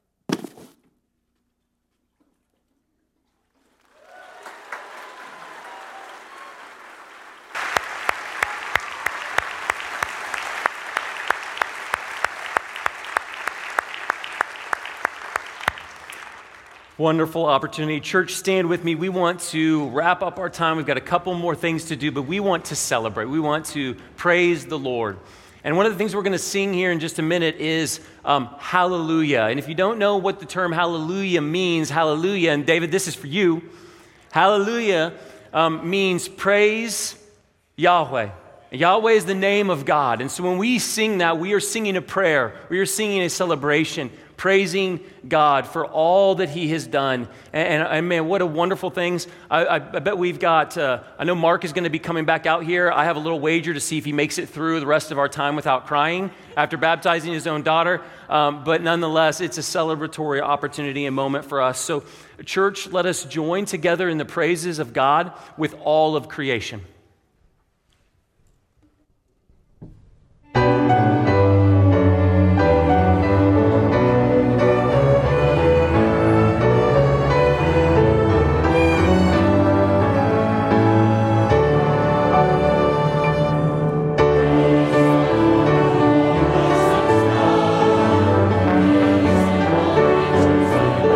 Wonderful opportunity. Church, stand with me. We want to wrap up our time. We've got a couple more things to do, but we want to celebrate. We want to praise the Lord. And one of the things we're going to sing here in just a minute is hallelujah. And if you don't know what the term hallelujah means, hallelujah, and David, this is for you. Hallelujah means praise Yahweh. Yahweh is the name of God. And so when we sing that, we are singing a prayer. We are singing a celebration, praising God for all that he has done. And man, what a wonderful things. I bet we've got, I know Mark is going to be coming back out here. I have a little wager to see if he makes it through the rest of our time without crying after baptizing his own daughter. But nonetheless, it's a celebratory opportunity and moment for us. So church, let us join together in the praises of God with all of creation.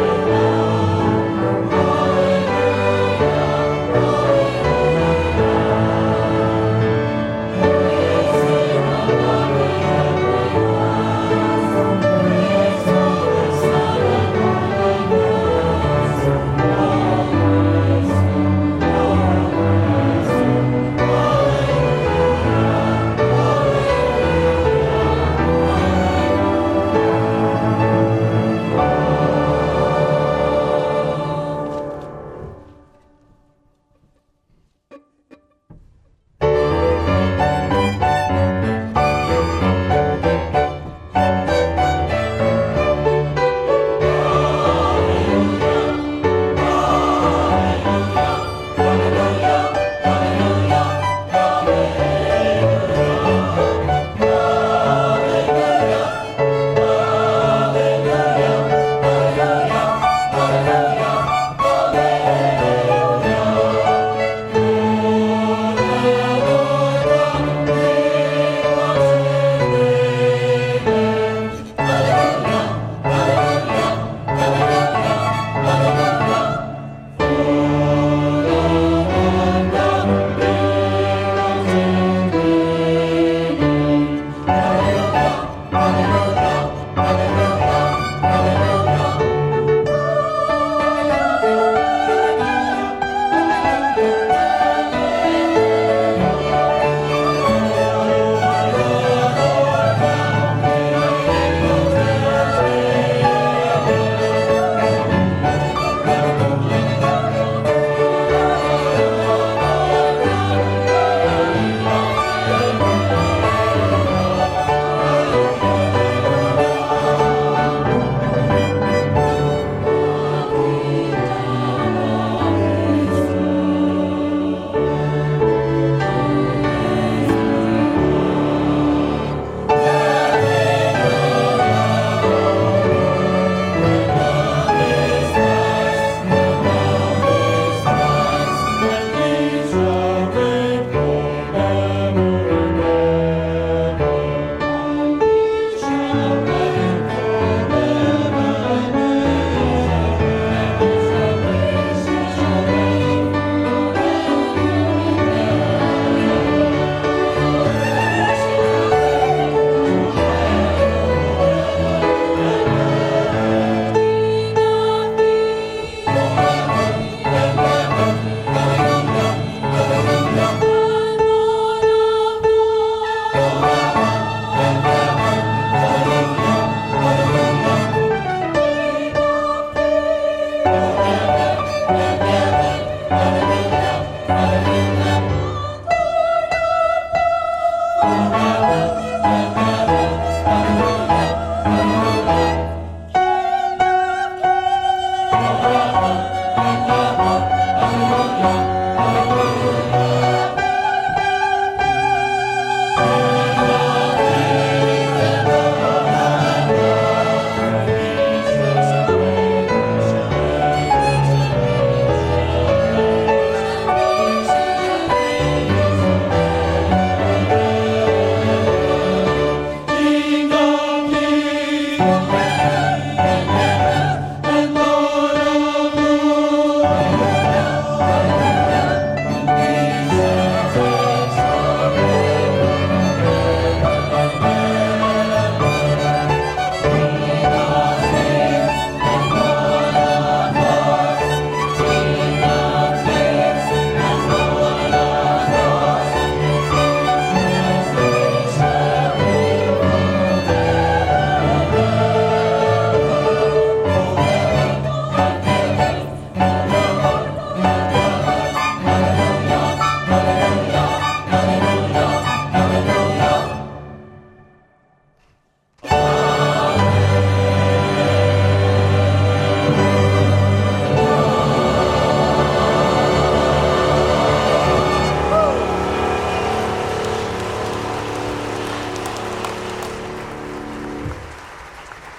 Hallelujah.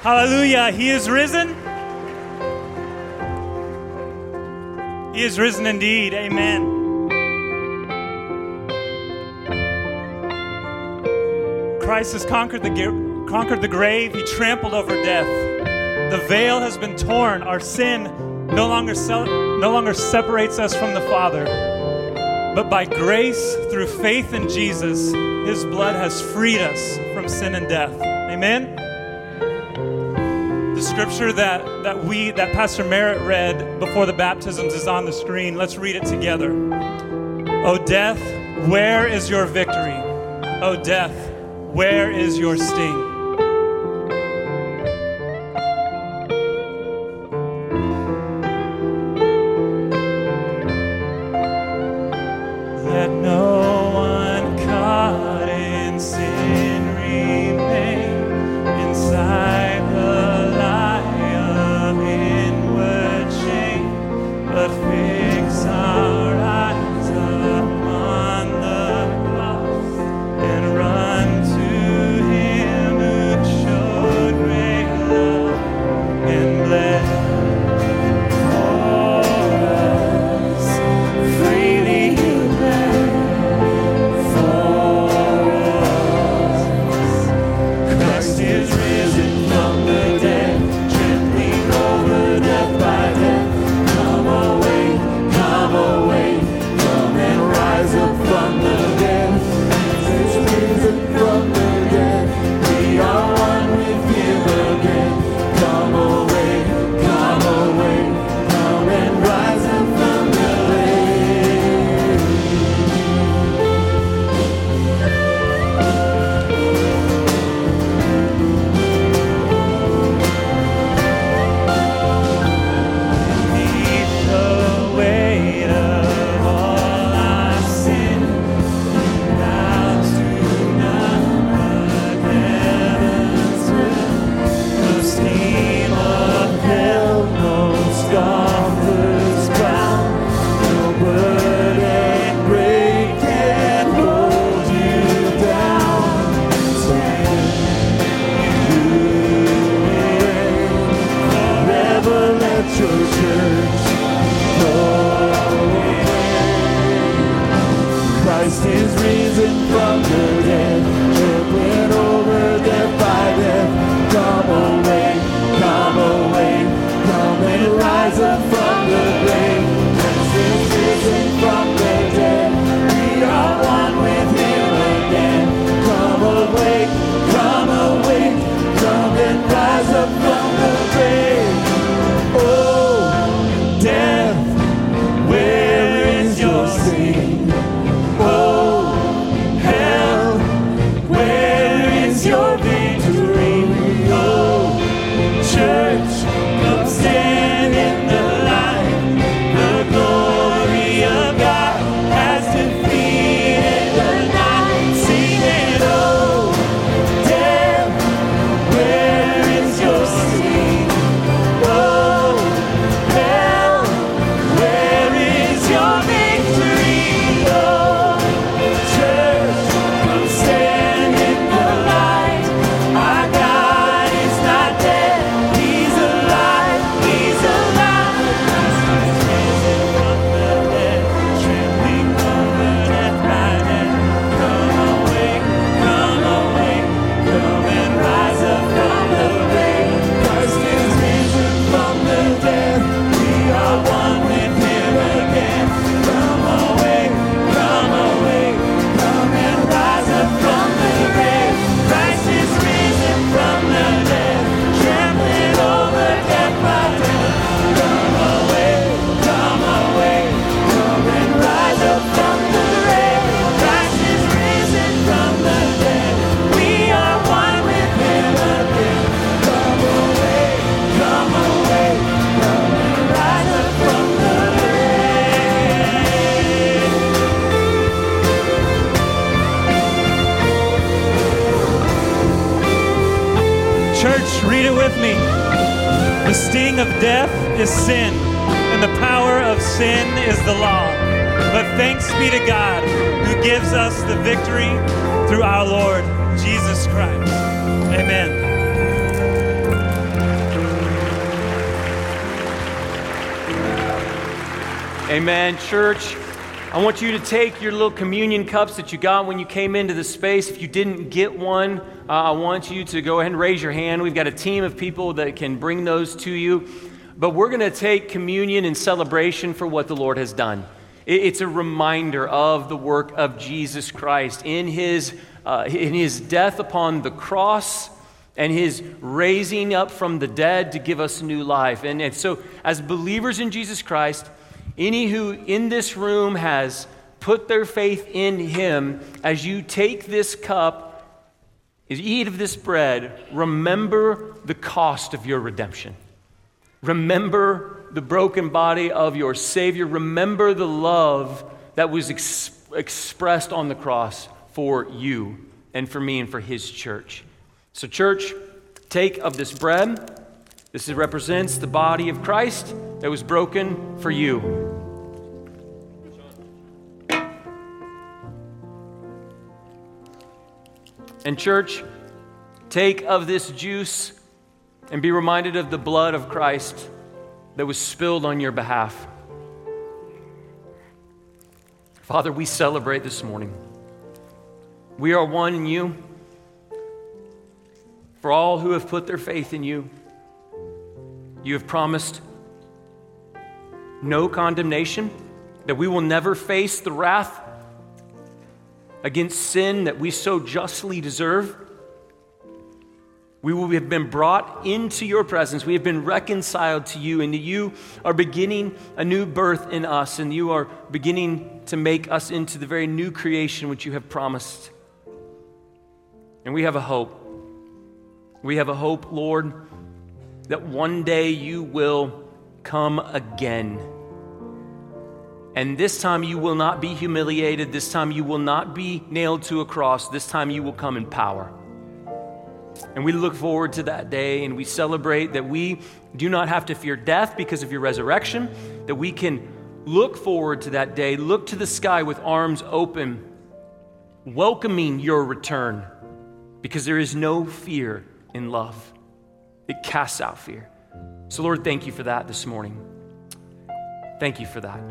Hallelujah. He is risen. He is risen indeed. Amen. Christ has conquered the grave. He trampled over death. The veil has been torn. Our sin no longer separates us from the Father. But by grace, through faith in Jesus, his blood has freed us from sin and death. Amen? The scripture that Pastor Merritt read before the baptisms is on the screen. Let's read it together. O death, where is your victory? O death, where is your sting? Let no one caught in sin remain inside the lie of inward shame, but fix our eyes upon the cross and run to him who showed great love and bled for us. Freely he bled for us. Christ is risen from the dead, trembling over death by death. Come away, come away, come and rise up from the dead. He's risen from the dead. We are one with him again. Come away, come away, come and rise up from the grave. Beneath the weight of all our sin, now to none but heaven's will. No scheme of hell, no scoffer's crown, no burden great can hold you down. Stand, you reign forever. Let your church go in. Christ is risen from the dead, trampling over death by death. Come away, come away, come and rise up from the grave. Christ is risen from the dead. We are one with him again. Come away, come away, come and rise up from the grave. Oh, death, where is your sting? Oh, hell, where is your victory? Oh, church, come stand in the light. The glory of God has defeated the night. Sing it, oh, death, where is your sting? Oh, hell, where is your victory? Oh, church, come stand in the light. Our God is not dead, he's alive, he's alive. He's risen from the dead, trampling over death by death. Come away, come and rise up from the grave. Christ is risen from the dead. We are one with him again. Come away, come and rise up from the grave. Christ is risen from the dead, trampling over death by death. Come away, come and rise up from the grave. Christ is risen from the dead. We are one with him again. Come away, come and rise up from the grave. Church, read it with me. The sting of death is sin, and the power of sin is the law. But thanks be to God who gives us the victory through our Lord Jesus Christ. Amen. Amen. Church, I want you to take your little communion cups that you got when you came into the space. If you didn't get one, I want you to go ahead and raise your hand. We've got a team of people that can bring those to you. But we're going to take communion in celebration for what the Lord has done. It's a reminder of the work of Jesus Christ in his death upon the cross and his raising up from the dead to give us new life. And so as believers in Jesus Christ, any who in this room has put their faith in him, as you take this cup, as you eat of this bread, remember the cost of your redemption. Remember the broken body of your Savior. Remember the love that was expressed on the cross for you and for me and for his church. So church, take of this bread. This represents the body of Christ that was broken for you. And church, take of this juice and be reminded of the blood of Christ that was spilled on your behalf. Father, we celebrate this morning. We are one in you. For all who have put their faith in you, you have promised no condemnation, that we will never face the wrath against sin that we so justly deserve. We will have been brought into your presence. We have been reconciled to you, and you are beginning a new birth in us, and you are beginning to make us into the very new creation which you have promised. And we have a hope. We have a hope, Lord, that one day you will come again. And this time you will not be humiliated. This time you will not be nailed to a cross. This time you will come in power. And we look forward to that day, and we celebrate that we do not have to fear death because of your resurrection, that we can look forward to that day, look to the sky with arms open, welcoming your return, because there is no fear in love. It casts out fear. So Lord, thank you for that this morning. Thank you for that.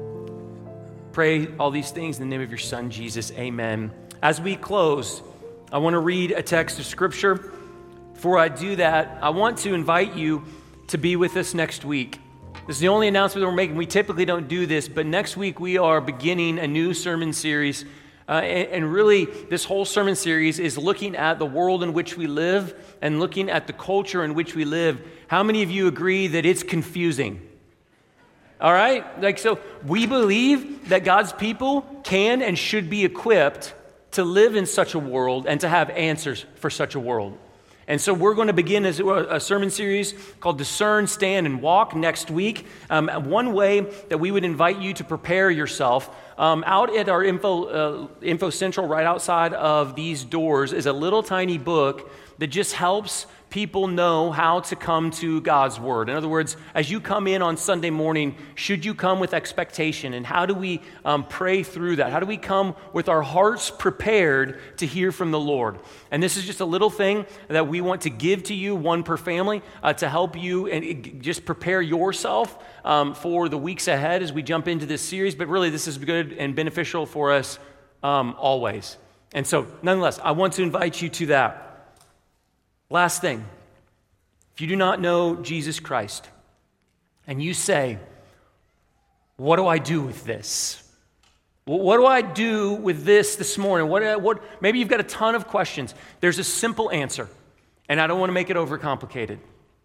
Pray all these things in the name of your Son, Jesus. Amen. As we close, I want to read a text of Scripture. Before I do that, I want to invite you to be with us next week. This is the only announcement that we're making. We typically don't do this, but next week we are beginning a new sermon series. And really, this whole sermon series is looking at the world in which we live and looking at the culture in which we live. How many of you agree that it's confusing? All right? So we believe that God's people can and should be equipped to live in such a world and to have answers for such a world. And so we're going to begin a sermon series called Discern, Stand, and Walk next week. One way that we would invite you to prepare yourself, out at our info central right outside of these doors is a little tiny book that just helps people know how to come to God's Word. In other words, as you come in on Sunday morning, should you come with expectation? And how do we pray through that? How do we come with our hearts prepared to hear from the Lord? And this is just a little thing that we want to give to you, one per family, to help you and just prepare yourself for the weeks ahead as we jump into this series. But really, this is good and beneficial for us always. And so, nonetheless, I want to invite you to that. Last thing, if you do not know Jesus Christ and you say, what do I do with this? What do I do with this morning? Maybe you've got a ton of questions. There's a simple answer, and I don't want to make it overcomplicated.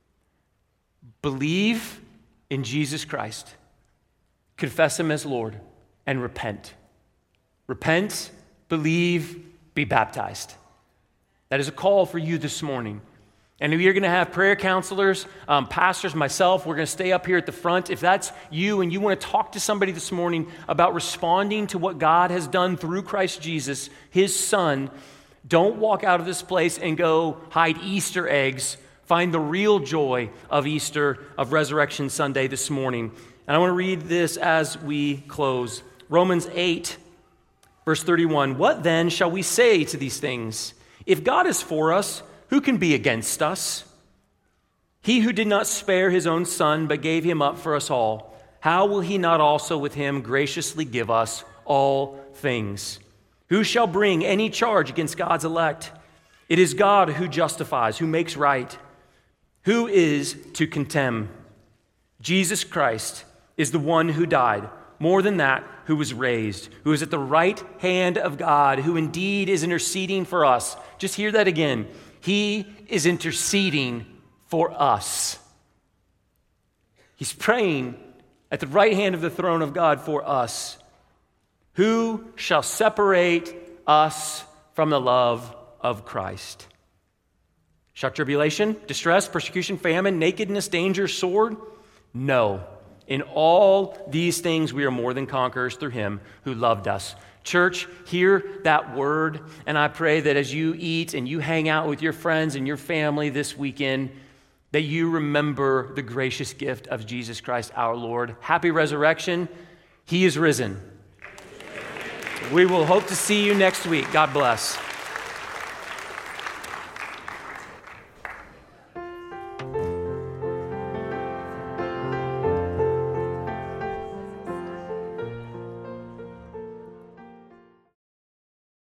Believe in Jesus Christ, confess him as Lord, and repent. Repent, believe, be baptized. That is a call for you this morning. And we are going to have prayer counselors, pastors, myself. We're going to stay up here at the front. If that's you and you want to talk to somebody this morning about responding to what God has done through Christ Jesus, his Son, don't walk out of this place and go hide Easter eggs. Find the real joy of Easter, of Resurrection Sunday this morning. And I want to read this as we close. Romans 8, verse 31. What then shall we say to these things? If God is for us, who can be against us? He who did not spare his own Son, but gave him up for us all, how will he not also with him graciously give us all things? Who shall bring any charge against God's elect? It is God who justifies, who makes right. Who is to condemn? Jesus Christ is the one who died, more than that, who was raised, who is at the right hand of God, who indeed is interceding for us. Just hear that again. He is interceding for us. He's praying at the right hand of the throne of God for us. Who shall separate us from the love of Christ? Shall tribulation, distress, persecution, famine, nakedness, danger, sword? No. In all these things we are more than conquerors through him who loved us. Church, hear that word, and I pray that as you eat and you hang out with your friends and your family this weekend, that you remember the gracious gift of Jesus Christ our Lord. Happy resurrection. He is risen. We will hope to see you next week. God bless.